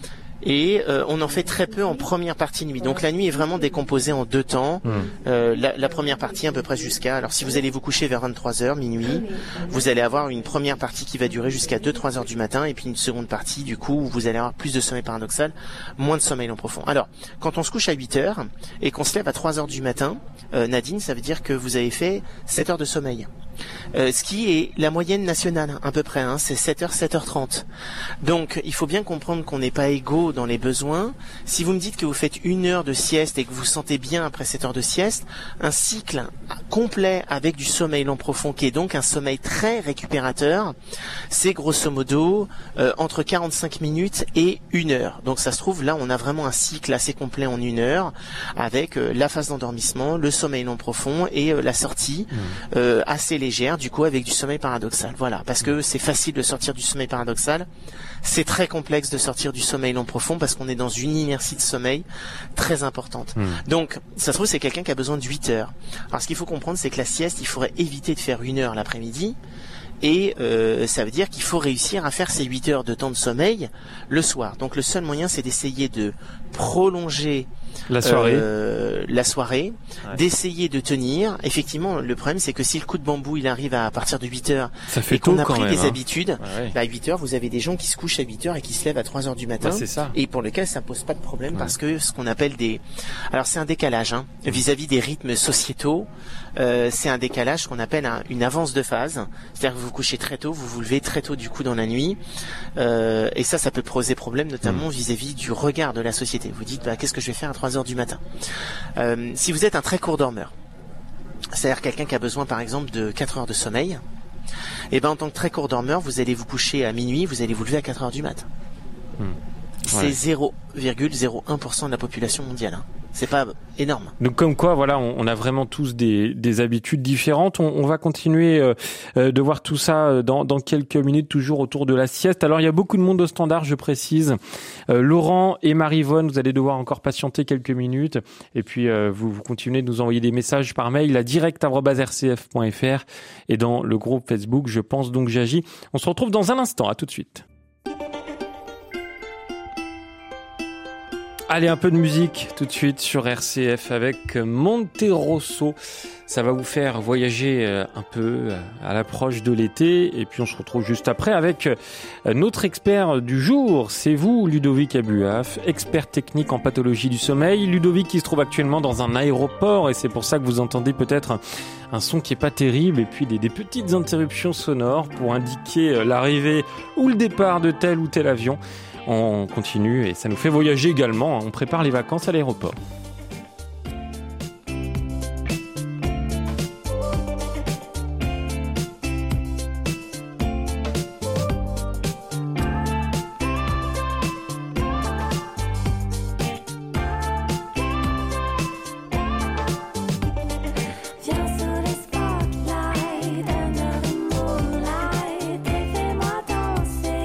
Et euh, on en fait très peu en première partie de nuit. Donc la nuit est vraiment décomposée en deux temps. Mmh. Euh, la, la première partie à peu près jusqu'à... Alors si vous allez vous coucher vers vingt-trois heures, minuit, vous allez avoir une première partie qui va durer jusqu'à deux trois heures du matin. Et puis une seconde partie, du coup, où vous allez avoir plus de sommeil paradoxal, moins de sommeil long profond. Alors, quand on se couche à huit heures et qu'on se lève à trois heures du matin, euh, Nadine, ça veut dire que vous avez fait sept heures de sommeil. Euh, ce qui est la moyenne nationale à peu près, hein, c'est sept heures, sept heures trente. Donc il faut bien comprendre qu'on n'est pas égaux dans les besoins. Si vous me dites que vous faites une heure de sieste et que vous vous sentez bien après cette heure de sieste, un cycle complet avec du sommeil long profond qui est donc un sommeil très récupérateur, c'est grosso modo euh, entre quarante-cinq minutes et une heure. Donc ça se trouve là on a vraiment un cycle assez complet en une heure avec euh, la phase d'endormissement, le sommeil long profond et euh, la sortie euh, assez légère du coup avec du sommeil paradoxal. Voilà, parce que c'est facile de sortir du sommeil paradoxal, c'est très complexe de sortir du sommeil long profond parce qu'on est dans une inertie de sommeil très importante. Mmh. Donc ça se trouve c'est quelqu'un qui a besoin de huit heures. Alors ce qu'il faut comprendre c'est que la sieste, il faudrait éviter de faire une heure l'après-midi. Et euh, ça veut dire qu'il faut réussir à faire ces huit heures de temps de sommeil le soir. Donc le seul moyen c'est d'essayer de prolonger la soirée, euh, la soirée, ouais. d'essayer de tenir. Effectivement, le problème c'est que si le coup de bambou il arrive à partir de huit heures ça fait et qu'on a quand pris même, des hein. habitudes, ouais. bah, à huit heures vous avez des gens qui se couchent à huit heures et qui se lèvent à trois heures du matin, bah, c'est ça. Et pour lesquels ça pose pas de problème ouais. parce que ce qu'on appelle des... Alors c'est un décalage hein, mmh. vis-à-vis des rythmes sociétaux, euh, c'est un décalage qu'on appelle un, une avance de phase, c'est-à-dire que vous vous couchez très tôt, vous vous levez très tôt du coup dans la nuit, euh, et ça ça peut poser problème notamment mmh. vis-à-vis du regard de la société. Vous dites bah, qu'est-ce que je vais faire à trois heures du matin. Euh, si vous êtes un très court dormeur, c'est-à-dire quelqu'un qui a besoin par exemple de quatre heures de sommeil, et ben en tant que très court dormeur, vous allez vous coucher à minuit, vous allez vous lever à quatre heures du matin. Mmh. C'est ouais. zéro virgule zéro un pour cent de la population mondiale. Hein. C'est pas énorme. Donc comme quoi, voilà, on, on a vraiment tous des, des habitudes différentes. On, on va continuer euh, euh, de voir tout ça dans, dans quelques minutes, toujours autour de la sieste. Alors il y a beaucoup de monde au standard, je précise. Euh, Laurent et Marie-Vonne, vous allez devoir encore patienter quelques minutes. Et puis euh, vous, vous continuez de nous envoyer des messages par mail à direct arobase r c f point f r et dans le groupe Facebook Je pense donc j'agis. On se retrouve dans un instant. À tout de suite. Allez, un peu de musique tout de suite sur R C F avec Monterosso. Ça va vous faire voyager un peu à l'approche de l'été. Et puis on se retrouve juste après avec notre expert du jour. C'est vous, Ludovic Abuaf, expert technique en pathologie du sommeil. Ludovic qui se trouve actuellement dans un aéroport et c'est pour ça que vous entendez peut-être un, un son qui est pas terrible et puis des, des petites interruptions sonores pour indiquer l'arrivée ou le départ de tel ou tel avion. On continue et ça nous fait voyager également. On prépare les vacances à l'aéroport.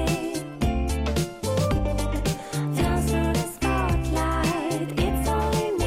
It's only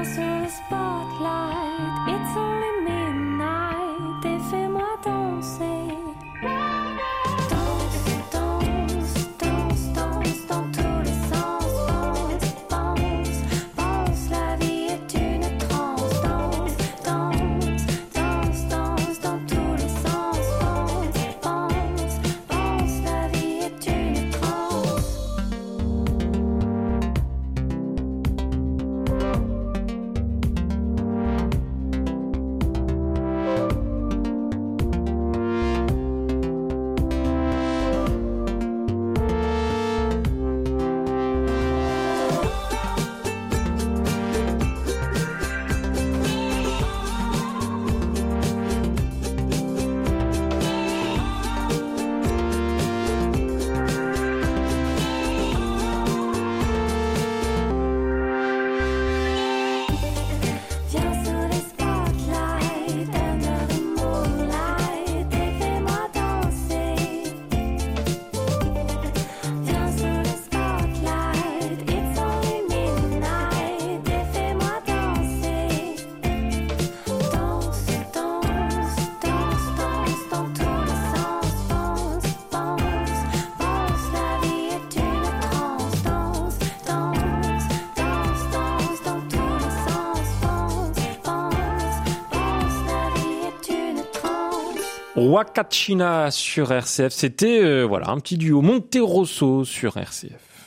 Wakachina sur R C F, c'était euh, voilà un petit duo Monterosso sur R C F.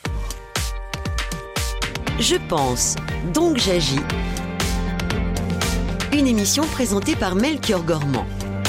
Je pense, donc j'agis. Une émission présentée par Melchior Gormand.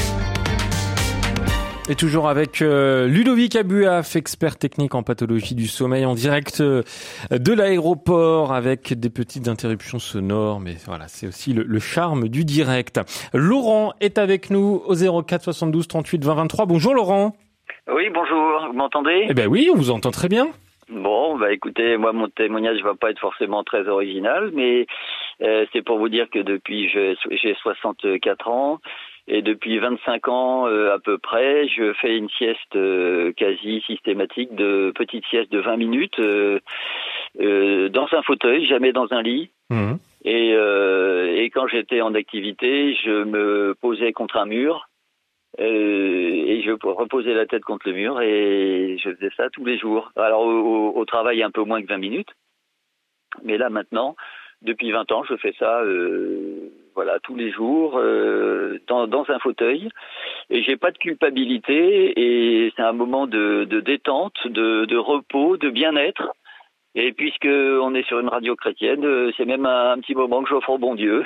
Et toujours avec euh, Ludovic Abuaf, expert technique en pathologie du sommeil, en direct euh, de l'aéroport avec des petites interruptions sonores. Mais voilà, c'est aussi le, le charme du direct. Laurent est avec nous au zéro quatre soixante-douze trente-huit vingt vingt-trois. Bonjour Laurent. Oui, bonjour. Vous m'entendez ? Eh ben oui, on vous entend très bien. Bon, bah écoutez, moi mon témoignage va pas être forcément très original, mais euh, c'est pour vous dire que depuis je, j'ai soixante-quatre ans. Et depuis vingt-cinq ans euh, à peu près, je fais une sieste euh, quasi systématique, de petites siestes de vingt minutes euh, euh, dans un fauteuil, jamais dans un lit. Mmh. Et, euh, et quand j'étais en activité, je me posais contre un mur euh, et je reposais la tête contre le mur et je faisais ça tous les jours. Alors au, au travail un peu moins que vingt minutes, mais là maintenant, depuis vingt ans, je fais ça. Euh, Voilà, tous les jours, euh, dans, dans un fauteuil. Et j'ai pas de culpabilité et c'est un moment de, de détente, de, de repos, de bien-être. Et puisque on est sur une radio chrétienne, c'est même un, un petit moment que j'offre au bon Dieu.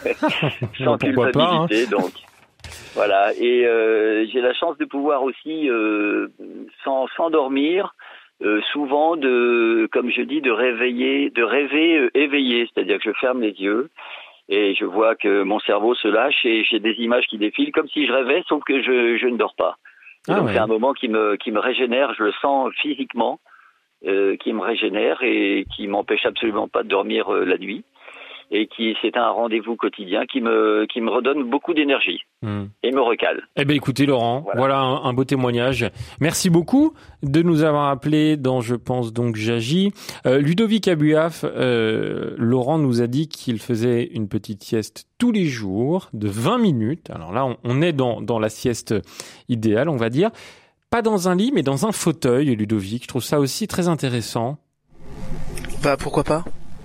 Sans culpabilité, pas, hein. Donc. Voilà. Et euh, j'ai la chance de pouvoir aussi, euh, sans, sans dormir, euh, souvent de, comme je dis, de réveiller, de rêver euh, éveillé. C'est-à-dire que je ferme les yeux. Et je vois que mon cerveau se lâche et j'ai des images qui défilent comme si je rêvais, sauf que je, je ne dors pas. Ah donc ouais. C'est un moment qui me, qui me régénère, je le sens physiquement, euh, qui me régénère et qui m'empêche absolument pas de dormir euh, la nuit. Et qui c'est un rendez-vous quotidien qui me qui me redonne beaucoup d'énergie mmh. et me recale. Eh ben écoutez Laurent, voilà, voilà un, un beau témoignage. Merci beaucoup de nous avoir appelés dans Je pense donc j'agis. Euh, Ludovic Abuaf, euh, Laurent nous a dit qu'il faisait une petite sieste tous les jours de vingt minutes. Alors là on, on est dans dans la sieste idéale, on va dire. Pas dans un lit mais dans un fauteuil, Ludovic. Je trouve ça aussi très intéressant. Bah pourquoi pas?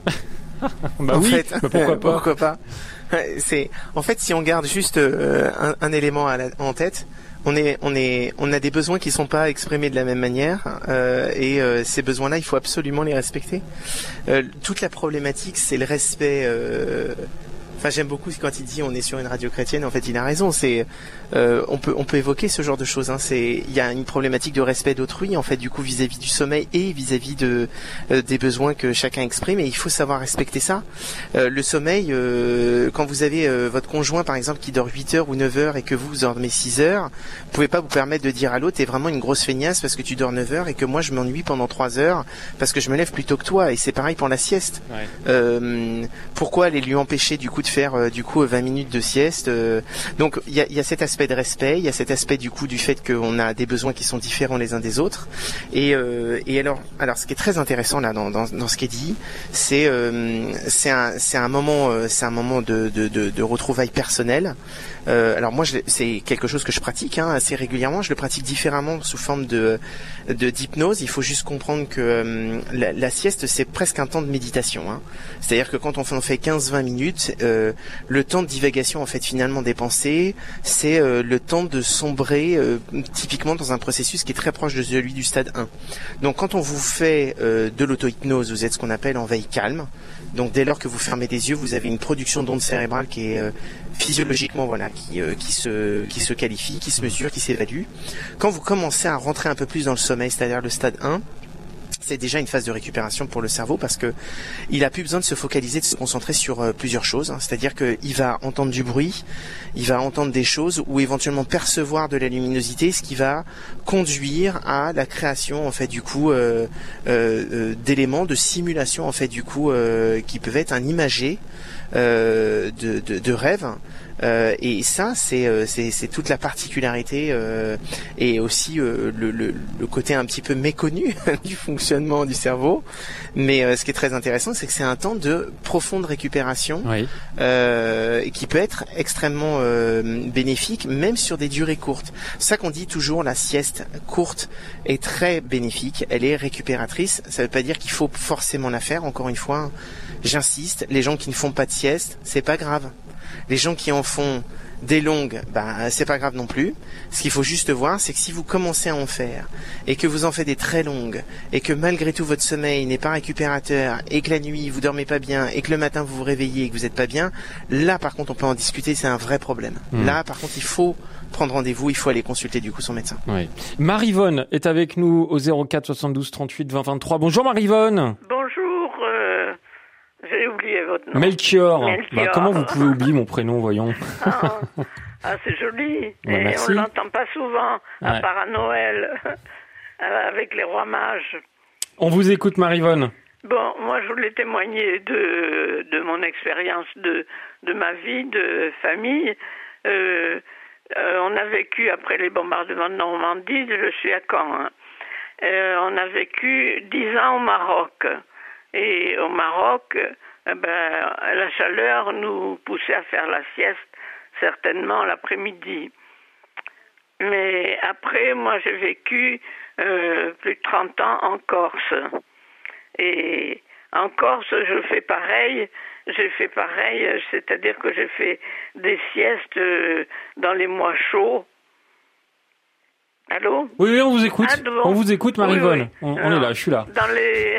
bah en oui, fait, bah pourquoi pas pourquoi pas c'est en fait si on garde juste euh, un, un élément à la, en tête, on est on est on a des besoins qui sont pas exprimés de la même manière euh, et euh, ces besoins-là, il faut absolument les respecter. Euh, toute la problématique, c'est le respect. Euh, Enfin, j'aime beaucoup quand il dit on est sur une radio chrétienne. En fait, il a raison. C'est euh, on peut on peut évoquer ce genre de choses. Hein. C'est il y a une problématique de respect d'autrui en fait du coup vis-à-vis du sommeil et vis-à-vis de euh, des besoins que chacun exprime et il faut savoir respecter ça. Euh, le sommeil, euh, quand vous avez euh, votre conjoint par exemple qui dort huit heures ou neuf heures et que vous, vous dormez six heures, vous pouvez pas vous permettre de dire à l'autre t'es vraiment une grosse feignasse parce que tu dors neuf heures et que moi je m'ennuie pendant trois heures parce que je me lève plus tôt que toi. Et c'est pareil pour la sieste. Ouais. Euh, pourquoi aller lui empêcher du coup de faire euh, du coup vingt minutes de sieste. Euh, donc il y a, y a cet aspect de respect, il y a cet aspect du coup du fait qu'on a des besoins qui sont différents les uns des autres. Et, euh, et alors, alors ce qui est très intéressant là dans, dans, dans ce qui est dit, c'est euh, c'est un c'est un moment euh, c'est un moment de de, de, de retrouvailles personnelles. Euh, alors moi, je, c'est quelque chose que je pratique hein, assez régulièrement. Je le pratique différemment sous forme de, de d'hypnose. Il faut juste comprendre que euh, la, la sieste, c'est presque un temps de méditation. Hein. C'est-à-dire que quand on fait, on fait quinze à vingt minutes, euh, le temps de divagation en fait finalement des pensées, c'est euh, le temps de sombrer euh, typiquement dans un processus qui est très proche de celui du stade un. Donc quand on vous fait euh, de l'auto-hypnose, vous êtes ce qu'on appelle en veille calme. Donc dès lors que vous fermez les yeux, vous avez une production d'ondes cérébrales qui est euh, physiologiquement voilà qui euh, qui se qui se qualifie, qui se mesure, qui s'évalue. Quand vous commencez à rentrer un peu plus dans le sommeil, c'est-à-dire le stade un, c'est déjà une phase de récupération pour le cerveau parce que il a plus besoin de se focaliser, de se concentrer sur euh, plusieurs choses. Hein. C'est-à-dire qu'il va entendre du bruit, il va entendre des choses ou éventuellement percevoir de la luminosité, ce qui va conduire à la création en fait du coup euh, euh, d'éléments de simulation en fait du coup euh, qui peuvent être un imagé euh, de, de, de rêve. Euh, et ça, c'est, euh, c'est, c'est toute la particularité euh, et aussi euh, le, le, le côté un petit peu méconnu du fonctionnement du cerveau. Mais euh, ce qui est très intéressant, c'est que c'est un temps de profonde récupération oui. euh, qui peut être extrêmement euh, bénéfique, même sur des durées courtes. C'est ça qu'on dit toujours, la sieste courte est très bénéfique, elle est récupératrice. Ça ne veut pas dire qu'il faut forcément la faire. Encore une fois, j'insiste, les gens qui ne font pas de sieste, c'est pas grave. Les gens qui en font des longues, bah c'est pas grave non plus. Ce qu'il faut juste voir, c'est que si vous commencez à en faire et que vous en faites des très longues et que malgré tout votre sommeil n'est pas récupérateur et que la nuit vous dormez pas bien et que le matin vous vous réveillez et que vous êtes pas bien, là par contre on peut en discuter, c'est un vrai problème. Mmh. Là par contre il faut prendre rendez-vous, il faut aller consulter du coup son médecin. Oui. Marie-Vonne est avec nous au zéro quatre soixante-douze trente-huit vingt vingt-trois. Bonjour Marie-Vonne. Bonjour. Euh... J'ai oublié votre nom. Melchior. Melchior. Bah, comment vous pouvez oublier mon prénom, voyons. Ah, ah c'est joli. Bah, et merci. On l'entend pas souvent, à ouais. part à Noël, avec les rois mages. On vous écoute, Marie-Vonne. Bon, moi, je voulais témoigner de, de mon expérience de, de ma vie, de famille. Euh, euh, on a vécu, après les bombardements de Normandie, je suis à Caen, hein. euh, on a vécu dix ans au Maroc. Et au Maroc, eh ben, la chaleur nous poussait à faire la sieste, certainement l'après-midi. Mais après, moi, j'ai vécu euh, plus de trente ans en Corse. Et en Corse, je fais pareil. J'ai fait pareil, c'est-à-dire que j'ai fait des siestes euh, dans les mois chauds. Allô ? Oui, oui, on vous écoute. Ah, bon. On vous écoute, Marie-Vonne. Oui, oui. On, on est là, je suis là. Dans les...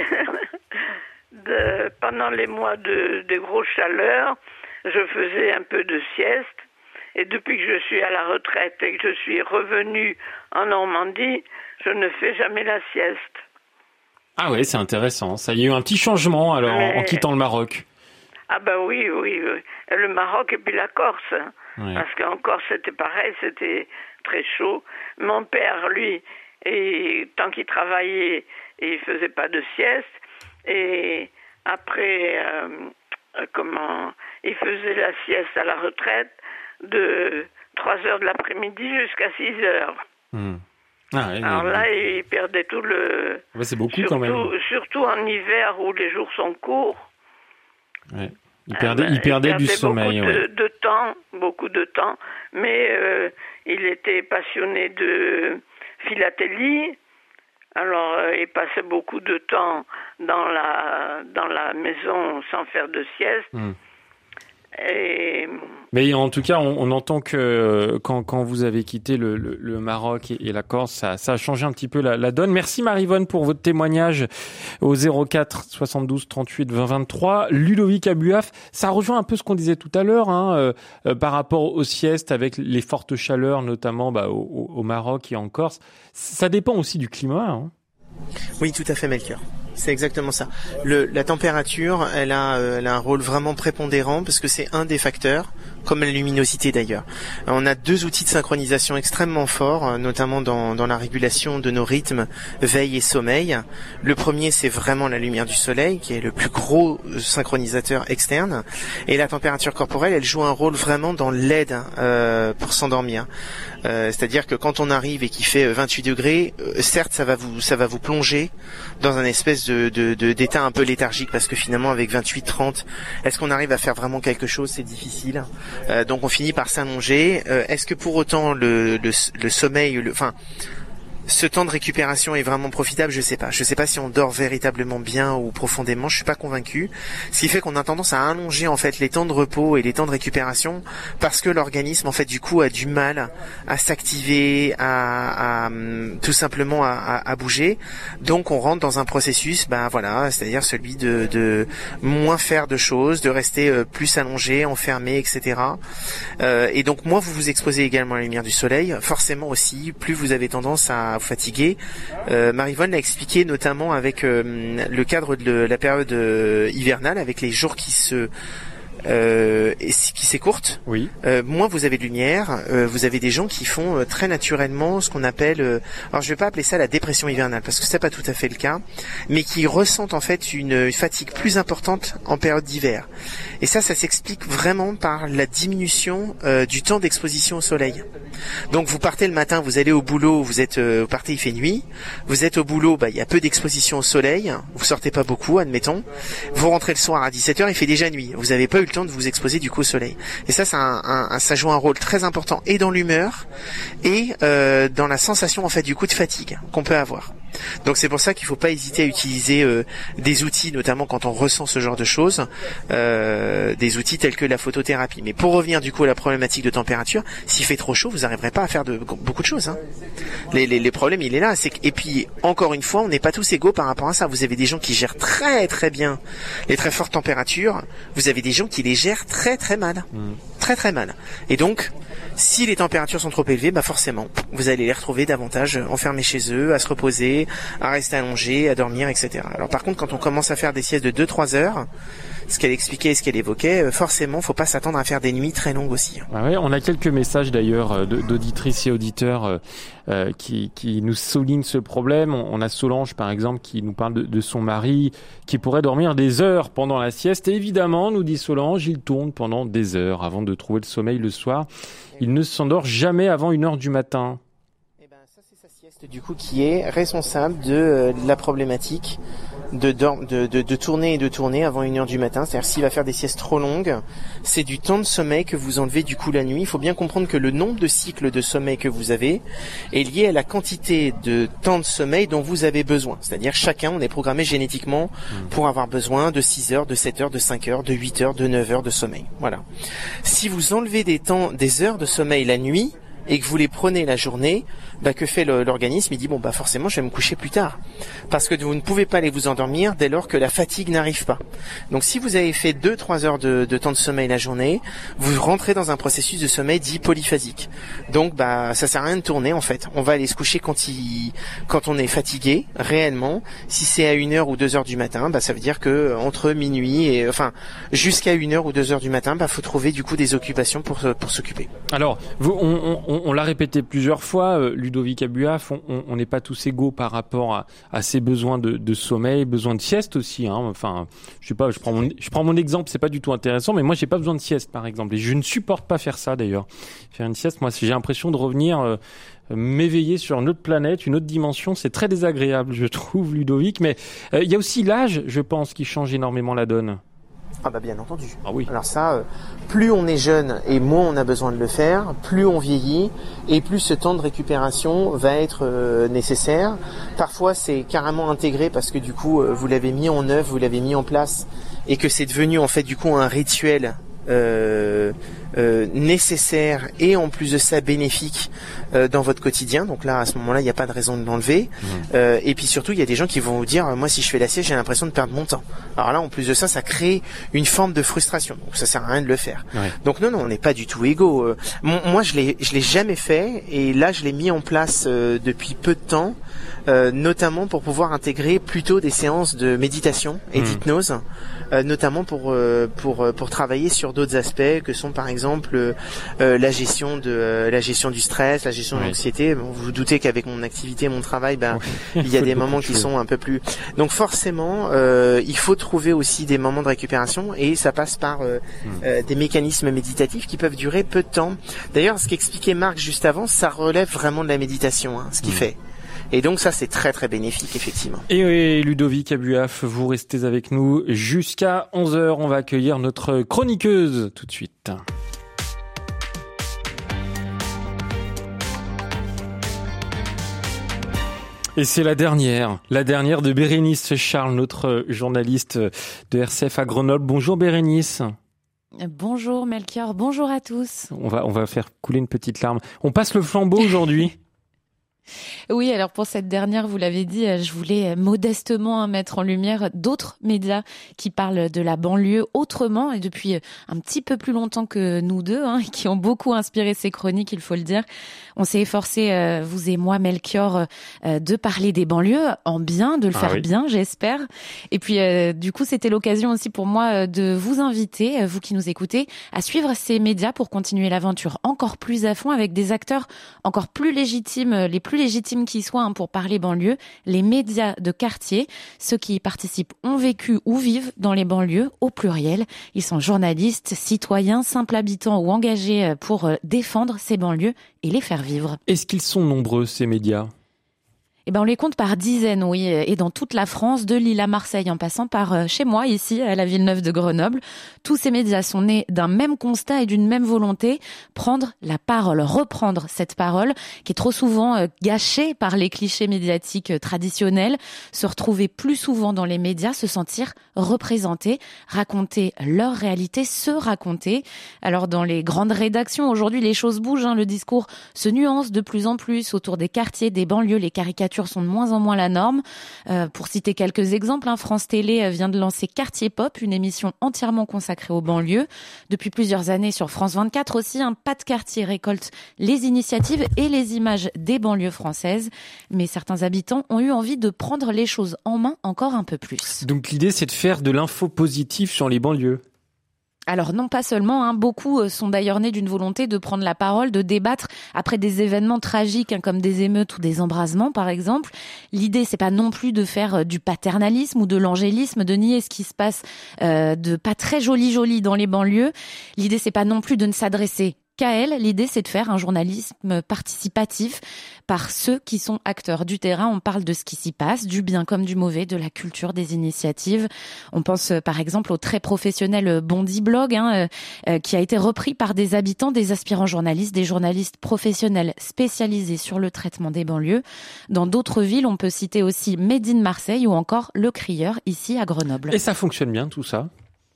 De, pendant les mois de, de grosse chaleur, je faisais un peu de sieste. Et depuis que je suis à la retraite et que je suis revenue en Normandie, je ne fais jamais la sieste. Ah oui, c'est intéressant. Ça y a eu un petit changement alors Mais... en, en quittant le Maroc. Ah ben oui, oui, oui. Le Maroc et puis la Corse. Hein. Oui. Parce qu'en Corse, c'était pareil, c'était très chaud. Mon père, lui, et, tant qu'il travaillait, il faisait pas de sieste. Et après, euh, comment, il faisait la sieste à la retraite de trois heures de l'après-midi jusqu'à six heures. Mmh. Ah, oui, Alors oui, là, oui. il perdait tout le... Ouais, c'est beaucoup surtout, quand même. Surtout en hiver où les jours sont courts. Ouais. Il perdait, euh, il perdait, il perdait du sommeil. Beaucoup de, ouais. de temps, beaucoup de temps. Mais euh, il était passionné de philatélie. Alors, euh, il passait beaucoup de temps dans la, dans la maison sans faire de sieste. Mmh. Et... Mais en tout cas, on, on entend que euh, quand, quand vous avez quitté le, le, le Maroc et, et la Corse, ça, ça a changé un petit peu la, la donne. Merci Marie-Vonne pour votre témoignage au zéro quatre soixante-douze trente-huit vingt vingt-trois. Ludovic Abuaf, ça rejoint un peu ce qu'on disait tout à l'heure hein, euh, euh, par rapport aux siestes avec les fortes chaleurs, notamment bah, au, au Maroc et en Corse. Ça dépend aussi du climat. Hein. Oui, tout à fait, Melchior. C'est exactement ça. Le, la température, elle a, euh, elle a un rôle vraiment prépondérant parce que c'est un des facteurs comme la luminosité d'ailleurs. On a deux outils de synchronisation extrêmement forts, notamment dans, dans la régulation de nos rythmes veille et sommeil. Le premier, c'est vraiment la lumière du soleil, qui est le plus gros synchronisateur externe. Et la température corporelle, elle joue un rôle vraiment dans l'aide euh, pour s'endormir. Euh, c'est-à-dire que quand on arrive et qu'il fait vingt-huit degrés, euh, certes, ça va vous ça va vous plonger dans un espèce de, de, de d'état un peu léthargique, parce que finalement, avec vingt-huit trente, est-ce qu'on arrive à faire vraiment quelque chose? C'est difficile. Euh, donc on finit par s'allonger. Euh, est-ce que pour autant le, le, le sommeil, le, enfin, ce temps de récupération est vraiment profitable? Je sais pas. Je sais pas si on dort véritablement bien ou profondément. Je suis pas convaincu. Ce qui fait qu'on a tendance à allonger en fait les temps de repos et les temps de récupération, parce que l'organisme en fait du coup a du mal à s'activer, à, à tout simplement à, à, à bouger. Donc on rentre dans un processus, ben voilà, c'est-à-dire celui de, de moins faire de choses, de rester plus allongé, enfermé, et cetera. Euh, et donc moins vous vous exposez également à la lumière du soleil, forcément aussi, plus vous avez tendance à fatigué. Euh, Marie-Vonne l'a expliqué notamment avec euh, le cadre de la période euh, hivernale, avec les jours qui se euh, qui s'écourtent. Oui. Euh, moins vous avez de lumière, euh, vous avez des gens qui font euh, très naturellement ce qu'on appelle, euh, alors je vais pas appeler ça la dépression hivernale parce que c'est pas tout à fait le cas, mais qui ressentent en fait une, une fatigue plus importante en période d'hiver. Et ça, ça s'explique vraiment par la diminution euh, du temps d'exposition au soleil. Donc vous partez le matin, vous allez au boulot, vous êtes euh, vous partez, il fait nuit, vous êtes au boulot, bah il y a peu d'exposition au soleil, vous sortez pas beaucoup, admettons. Vous rentrez le soir à dix-sept heures, il fait déjà nuit. Vous avez pas eu le temps de vous exposer du coup au soleil. Et ça, ça, un, un, ça joue un rôle très important et dans l'humeur et euh, dans la sensation en fait du coup de fatigue qu'on peut avoir. Donc c'est pour ça qu'il faut pas hésiter à utiliser euh, des outils, notamment quand on ressent ce genre de choses, euh, des outils tels que la photothérapie. Mais pour revenir du coup à la problématique de température, s'il fait trop chaud, vous n'arriverez pas à faire de beaucoup de choses. Hein. Les, les, les problèmes, il est là. C'est que, et puis encore une fois, on n'est pas tous égaux par rapport à ça. Vous avez des gens qui gèrent très très bien les très fortes températures. Vous avez des gens qui les gèrent très très mal, mmh. très très mal. Et donc, si les températures sont trop élevées, bah forcément, vous allez les retrouver davantage enfermés chez eux, à se reposer, à rester allongés, à dormir, et cetera. Alors par contre, quand on commence à faire des siestes de deux trois heures, ce qu'elle expliquait et ce qu'elle évoquait, forcément, faut pas s'attendre à faire des nuits très longues aussi. Ah ouais, on a quelques messages d'ailleurs d'auditrices et auditeurs euh, qui, qui nous soulignent ce problème. On a Solange, par exemple, qui nous parle de, de son mari qui pourrait dormir des heures pendant la sieste. Et évidemment, nous dit Solange, il tourne pendant des heures avant de trouver le sommeil le soir. Il ne s'endort jamais avant une heure du matin. Eh ben, ça, c'est sa sieste, du coup, qui est responsable de, euh, de la problématique de, de, de, de tourner et de tourner avant une heure du matin. C'est-à-dire, s'il va faire des siestes trop longues, c'est du temps de sommeil que vous enlevez du coup la nuit. Il faut bien comprendre que le nombre de cycles de sommeil que vous avez est lié à la quantité de temps de sommeil dont vous avez besoin. C'est-à-dire, chacun, on est programmé génétiquement pour avoir besoin de six heures, de sept heures, de cinq heures, de huit heures, de neuf heures de sommeil. Voilà. Si vous enlevez des temps, des heures de sommeil la nuit, et que vous les prenez la journée, bah que fait le, l'organisme? Il dit bon bah forcément je vais me coucher plus tard, parce que vous ne pouvez pas aller vous endormir dès lors que la fatigue n'arrive pas. Donc si vous avez fait deux trois heures de, de temps de sommeil la journée, vous rentrez dans un processus de sommeil dit polyphasique. Donc bah ça sert à rien de tourner en fait. On va aller se coucher quand il, quand on est fatigué réellement. Si c'est à une heure ou deux heures du matin, bah ça veut dire que entre minuit et enfin jusqu'à une heure ou deux heures du matin, bah faut trouver du coup des occupations pour pour s'occuper. Alors vous, on, on, on l'a répété plusieurs fois, euh, Ludovic Abuaf, on n'est pas tous égaux par rapport à, à ses besoins de, de sommeil, besoin de sieste aussi. Hein. Enfin, je sais pas, je prends mon, je prends mon exemple, c'est pas du tout intéressant, mais moi j'ai pas besoin de sieste par exemple, et je ne supporte pas faire ça d'ailleurs. Faire une sieste, moi j'ai l'impression de revenir euh, m'éveiller sur une autre planète, une autre dimension. C'est très désagréable, je trouve, Ludovic. Mais il euh, y a aussi l'âge, je pense, qui change énormément la donne. Ah bah bien entendu. Ah oui. Alors ça, euh, plus on est jeune et moins on a besoin de le faire, plus on vieillit et plus ce temps de récupération va être euh, nécessaire. Parfois c'est carrément intégré parce que du coup euh, vous l'avez mis en œuvre, vous l'avez mis en place et que c'est devenu en fait du coup un rituel euh, euh, nécessaire et en plus de ça bénéfique euh, dans votre quotidien. Donc là à ce moment-là il n'y a pas de raison de l'enlever. Mmh. Euh, et puis surtout il y a des gens qui vont vous dire moi si je fais la sieste j'ai l'impression de perdre mon temps. Alors là en plus de ça ça crée une forme de frustration. Donc ça sert à rien de le faire. Ouais. Donc non non on n'est pas du tout égaux. Euh, moi je l'ai je l'ai jamais fait et là je l'ai mis en place euh, depuis peu de temps. Euh, notamment pour pouvoir intégrer plutôt des séances de méditation et mmh. d'hypnose, euh, notamment pour euh, pour pour travailler sur d'autres aspects que sont par exemple euh, la gestion de euh, la gestion du stress, la gestion oui. de l'anxiété. Bon, vous vous doutez qu'avec mon activité, mon travail, ben oui. il y a des moments qui sont un peu plus. Donc forcément, euh, il faut trouver aussi des moments de récupération et ça passe par euh, mmh. euh, des mécanismes méditatifs qui peuvent durer peu de temps. D'ailleurs, ce qu'expliquait Marc juste avant, ça relève vraiment de la méditation, hein, ce qu'il mmh. fait. Et donc ça, c'est très très bénéfique, effectivement. Et oui, Ludovic Abuaf, vous restez avec nous jusqu'à onze heures. On va accueillir notre chroniqueuse tout de suite. Et c'est la dernière, la dernière de Bérénice Charles, notre journaliste de R C F à Grenoble. Bonjour Bérénice. Bonjour Melchior, bonjour à tous. On va, on va faire couler une petite larme. On passe le flambeau aujourd'hui. Oui, alors pour cette dernière, vous l'avez dit, je voulais modestement mettre en lumière d'autres médias qui parlent de la banlieue autrement et depuis un petit peu plus longtemps que nous deux, hein, qui ont beaucoup inspiré ces chroniques, il faut le dire. On s'est efforcé, euh, vous et moi, Melchior, euh, de parler des banlieues en bien, de le ah faire oui. bien, j'espère. Et puis, euh, du coup, c'était l'occasion aussi pour moi de vous inviter, vous qui nous écoutez, à suivre ces médias pour continuer l'aventure encore plus à fond avec des acteurs encore plus légitimes, les plus légitimes qui soient hein, pour parler banlieue, les médias de quartier. Ceux qui y participent ont vécu ou vivent dans les banlieues au pluriel. Ils sont journalistes, citoyens, simples habitants ou engagés pour défendre ces banlieues et les faire vivre. Est-ce qu'ils sont nombreux ces médias ? Eh ben, on les compte par dizaines, oui, et dans toute la France, de Lille à Marseille, en passant par chez moi, ici, à la Villeneuve de Grenoble. Tous ces médias sont nés d'un même constat et d'une même volonté, prendre la parole, reprendre cette parole, qui est trop souvent gâchée par les clichés médiatiques traditionnels, se retrouver plus souvent dans les médias, se sentir représentés, raconter leur réalité, se raconter. Alors, dans les grandes rédactions, aujourd'hui, les choses bougent, hein, le discours se nuance de plus en plus autour des quartiers, des banlieues, les caricatures sont de moins en moins la norme. Euh, pour citer quelques exemples, hein, France Télé vient de lancer Quartier Pop, une émission entièrement consacrée aux banlieues. Depuis plusieurs années sur France vingt-quatre aussi, un pas de quartier récolte les initiatives et les images des banlieues françaises. Mais certains habitants ont eu envie de prendre les choses en main encore un peu plus. Donc l'idée, c'est de faire de l'info positive sur les banlieues. Alors non, pas seulement, hein. Beaucoup sont d'ailleurs nés d'une volonté de prendre la parole, de débattre après des événements tragiques hein, comme des émeutes ou des embrasements par exemple. L'idée, c'est pas non plus de faire du paternalisme ou de l'angélisme, de nier ce qui se passe euh, de pas très joli joli dans les banlieues. L'idée, c'est pas non plus de ne s'adresser qu'à elle. L'idée, c'est de faire un journalisme participatif par ceux qui sont acteurs du terrain. On parle de ce qui s'y passe, du bien comme du mauvais, de la culture, des initiatives. On pense par exemple au très professionnel Bondy Blog, hein, euh, qui a été repris par des habitants, des aspirants journalistes, des journalistes professionnels spécialisés sur le traitement des banlieues. Dans d'autres villes, on peut citer aussi Made in Marseille ou encore Le Crieur, ici à Grenoble. Et ça fonctionne bien tout ça ?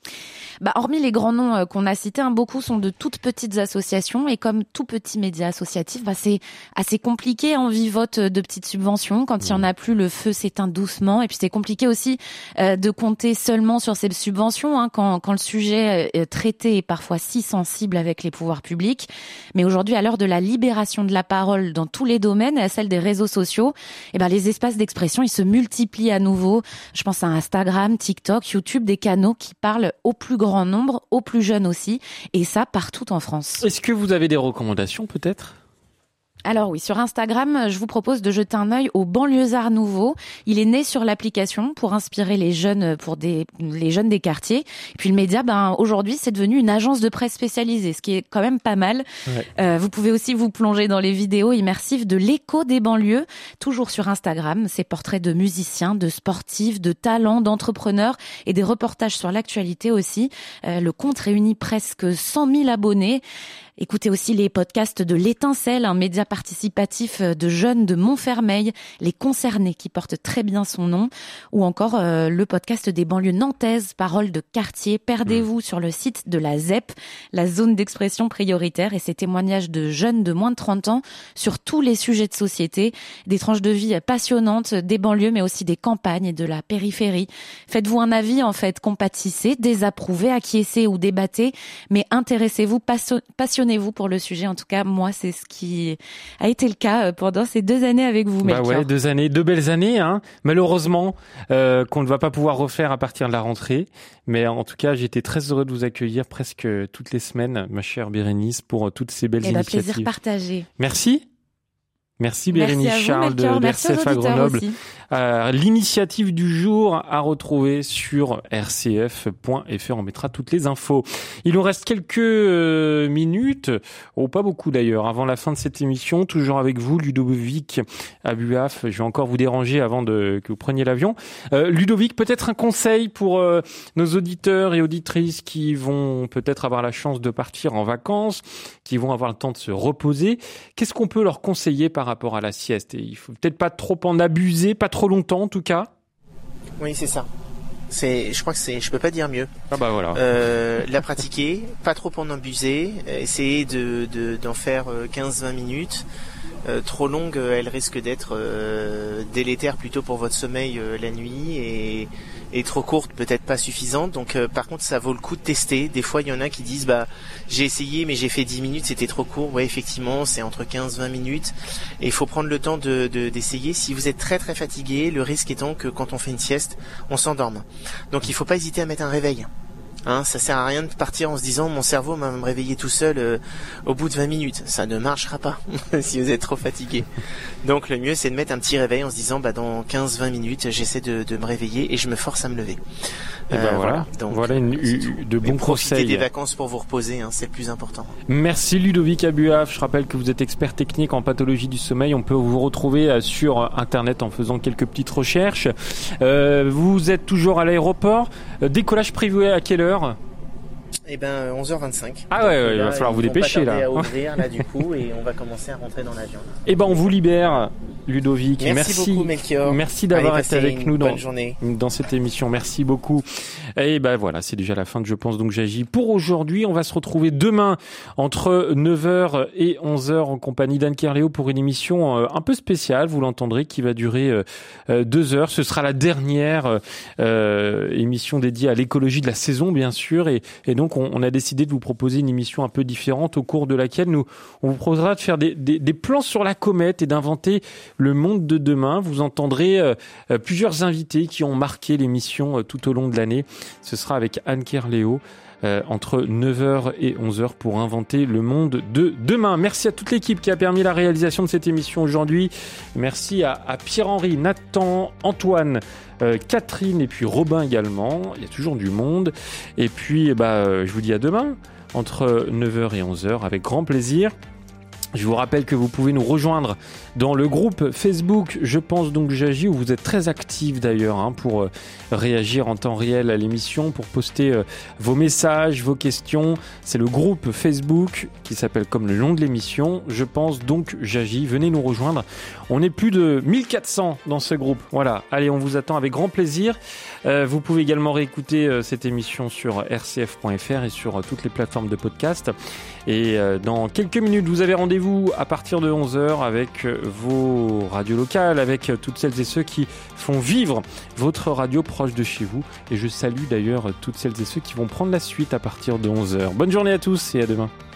Bah, hormis les grands noms qu'on a cités, hein, beaucoup sont de toutes petites associations et comme tout petit média associatif, bah, c'est assez compliqué. On vivote de petites subventions. Quand il y en a plus, le feu s'éteint doucement. Et puis c'est compliqué aussi euh, de compter seulement sur ces subventions hein, quand, quand le sujet euh, traité est parfois si sensible avec les pouvoirs publics. Mais aujourd'hui, à l'heure de la libération de la parole dans tous les domaines, à celle des réseaux sociaux, eh ben les espaces d'expression ils se multiplient à nouveau. Je pense à Instagram, TikTok, YouTube, des canaux qui parlent au plus grand grand nombre, aux plus jeunes aussi, et ça partout en France. Est-ce que vous avez des recommandations peut-être ? Alors oui, sur Instagram, je vous propose de jeter un œil au Banlieusard Nouveau. Il est né sur l'application pour inspirer les jeunes pour des les jeunes des quartiers. Et puis le média, ben aujourd'hui, c'est devenu une agence de presse spécialisée, ce qui est quand même pas mal. Ouais. Euh, vous pouvez aussi vous plonger dans les vidéos immersives de l'écho des banlieues, toujours sur Instagram. Ces portraits de musiciens, de sportifs, de talents, d'entrepreneurs et des reportages sur l'actualité aussi. Euh, le compte réunit presque cent mille abonnés. Écoutez aussi les podcasts de l'Étincelle, un média participatif de jeunes de Montfermeil, Les Concernés, qui porte très bien son nom, ou encore euh, le podcast des banlieues nantaises, Paroles de quartier. Perdez-vous mmh. sur le site de la Z E P, la zone d'expression prioritaire, et ses témoignages de jeunes de moins de trente ans sur tous les sujets de société, des tranches de vie passionnantes des banlieues, mais aussi des campagnes et de la périphérie. Faites-vous un avis, en fait, compatissez, désapprouvez, acquiescez ou débattez, mais intéressez-vous passionnément passionnez-vous pour le sujet. En tout cas, moi, c'est ce qui a été le cas pendant ces deux années avec vous, Melchior. Bah ouais, deux années, deux belles années, hein. Malheureusement, euh, qu'on ne va pas pouvoir refaire à partir de la rentrée. Mais en tout cas, j'étais très heureux de vous accueillir presque toutes les semaines, ma chère Bérénice, pour toutes ces belles Et la initiatives. plaisir partagé. Merci. Merci Bérénice Merci Charles vous, de, d'R C F à Grenoble. Euh, l'initiative du jour à retrouver sur r c f point f r. On mettra toutes les infos. Il nous reste quelques euh, minutes, oh, pas beaucoup d'ailleurs, avant la fin de cette émission. Toujours avec vous, Ludovic Abuaf. Je vais encore vous déranger avant de que vous preniez l'avion. Euh, Ludovic, peut-être un conseil pour euh, nos auditeurs et auditrices qui vont peut-être avoir la chance de partir en vacances, qui vont avoir le temps de se reposer. Qu'est-ce qu'on peut leur conseiller par rapport à la sieste? Et il faut peut-être pas trop en abuser, pas trop longtemps en tout cas. Oui, c'est ça. C'est, je crois que c'est, je peux pas dire mieux. Ah bah voilà. Euh, la pratiquer, pas trop en abuser, essayer de, de d'en faire quinze vingt minutes. Euh, trop longue, elle risque d'être euh, délétère plutôt pour votre sommeil euh, la nuit et, et trop courte, peut-être pas suffisante. Donc euh, par contre, ça vaut le coup de tester. Des fois, il y en a qui disent bah j'ai essayé mais j'ai fait dix minutes, c'était trop court. Ouais, effectivement, c'est entre quinze vingt minutes et il faut prendre le temps de, de d'essayer. Si vous êtes très très fatigué, le risque étant que quand on fait une sieste, on s'endorme. Donc il faut pas hésiter à mettre un réveil. Hein, ça sert à rien de partir en se disant mon cerveau va me réveiller tout seul euh, au bout de vingt minutes. Ça ne marchera pas si vous êtes trop fatigué. Donc le mieux c'est de mettre un petit réveil en se disant bah dans quinze vingt minutes j'essaie de, de me réveiller et je me force à me lever. Et ben euh, voilà, voilà. Donc, voilà une, une, de bons profitez conseils. Des vacances pour vous reposer, hein, c'est le plus important. Merci Ludovic Abuaf. Je rappelle que vous êtes expert technique en pathologie du sommeil. On peut vous retrouver sur internet en faisant quelques petites recherches. Euh, vous êtes toujours à l'aéroport. Décollage prévu à quelle heure? Eh ben onze heures vingt-cinq. Ah ouais, ouais là, il va falloir vous dépêcher là. À ouvrir là du coup et on va commencer à rentrer dans l'avion. Eh ben on vous libère, Ludovic. Merci, merci beaucoup Melchior. Merci d'avoir Allez, été avec nous dans, journée. dans cette émission. Merci beaucoup. Et ben voilà, c'est déjà la fin de Je pense donc j'agis pour aujourd'hui. On va se retrouver demain entre neuf heures et onze heures en compagnie d'Anne Kerléo pour une émission un peu spéciale, vous l'entendrez, qui va durer deux heures. Ce sera la dernière euh, émission dédiée à l'écologie de la saison, bien sûr. Et, et donc on, on a décidé de vous proposer une émission un peu différente au cours de laquelle nous on vous proposera de faire des, des, des plans sur la comète et d'inventer le monde de demain. Vous entendrez euh, plusieurs invités qui ont marqué l'émission euh, tout au long de l'année. Ce sera avec Anne Kerléo euh, entre neuf heures et onze heures pour inventer le monde de demain. Merci à toute l'équipe qui a permis la réalisation de cette émission aujourd'hui. Merci à, à Pierre-Henri, Nathan, Antoine, Euh, Catherine et puis Robin également. Il y a toujours du monde. Et puis, bah, euh, je vous dis à demain, entre neuf heures et onze heures, avec grand plaisir. Je vous rappelle que vous pouvez nous rejoindre dans le groupe Facebook Je pense donc j'agis, où vous êtes très actifs d'ailleurs hein, pour euh, réagir en temps réel à l'émission, pour poster euh, vos messages, vos questions. C'est le groupe Facebook qui s'appelle comme le nom de l'émission Je pense donc j'agis. Venez nous rejoindre. On est plus de mille quatre cents dans ce groupe. Voilà. Allez, on vous attend avec grand plaisir. Euh, vous pouvez également réécouter euh, cette émission sur r c f point f r et sur euh, toutes les plateformes de podcast. Et euh, dans quelques minutes, vous avez rendez-vous à partir de onze heures avec euh, vos radios locales, avec euh, toutes celles et ceux qui font vivre votre radio proche de chez vous. Et je salue d'ailleurs toutes celles et ceux qui vont prendre la suite à partir de onze heures. Bonne journée à tous et à demain.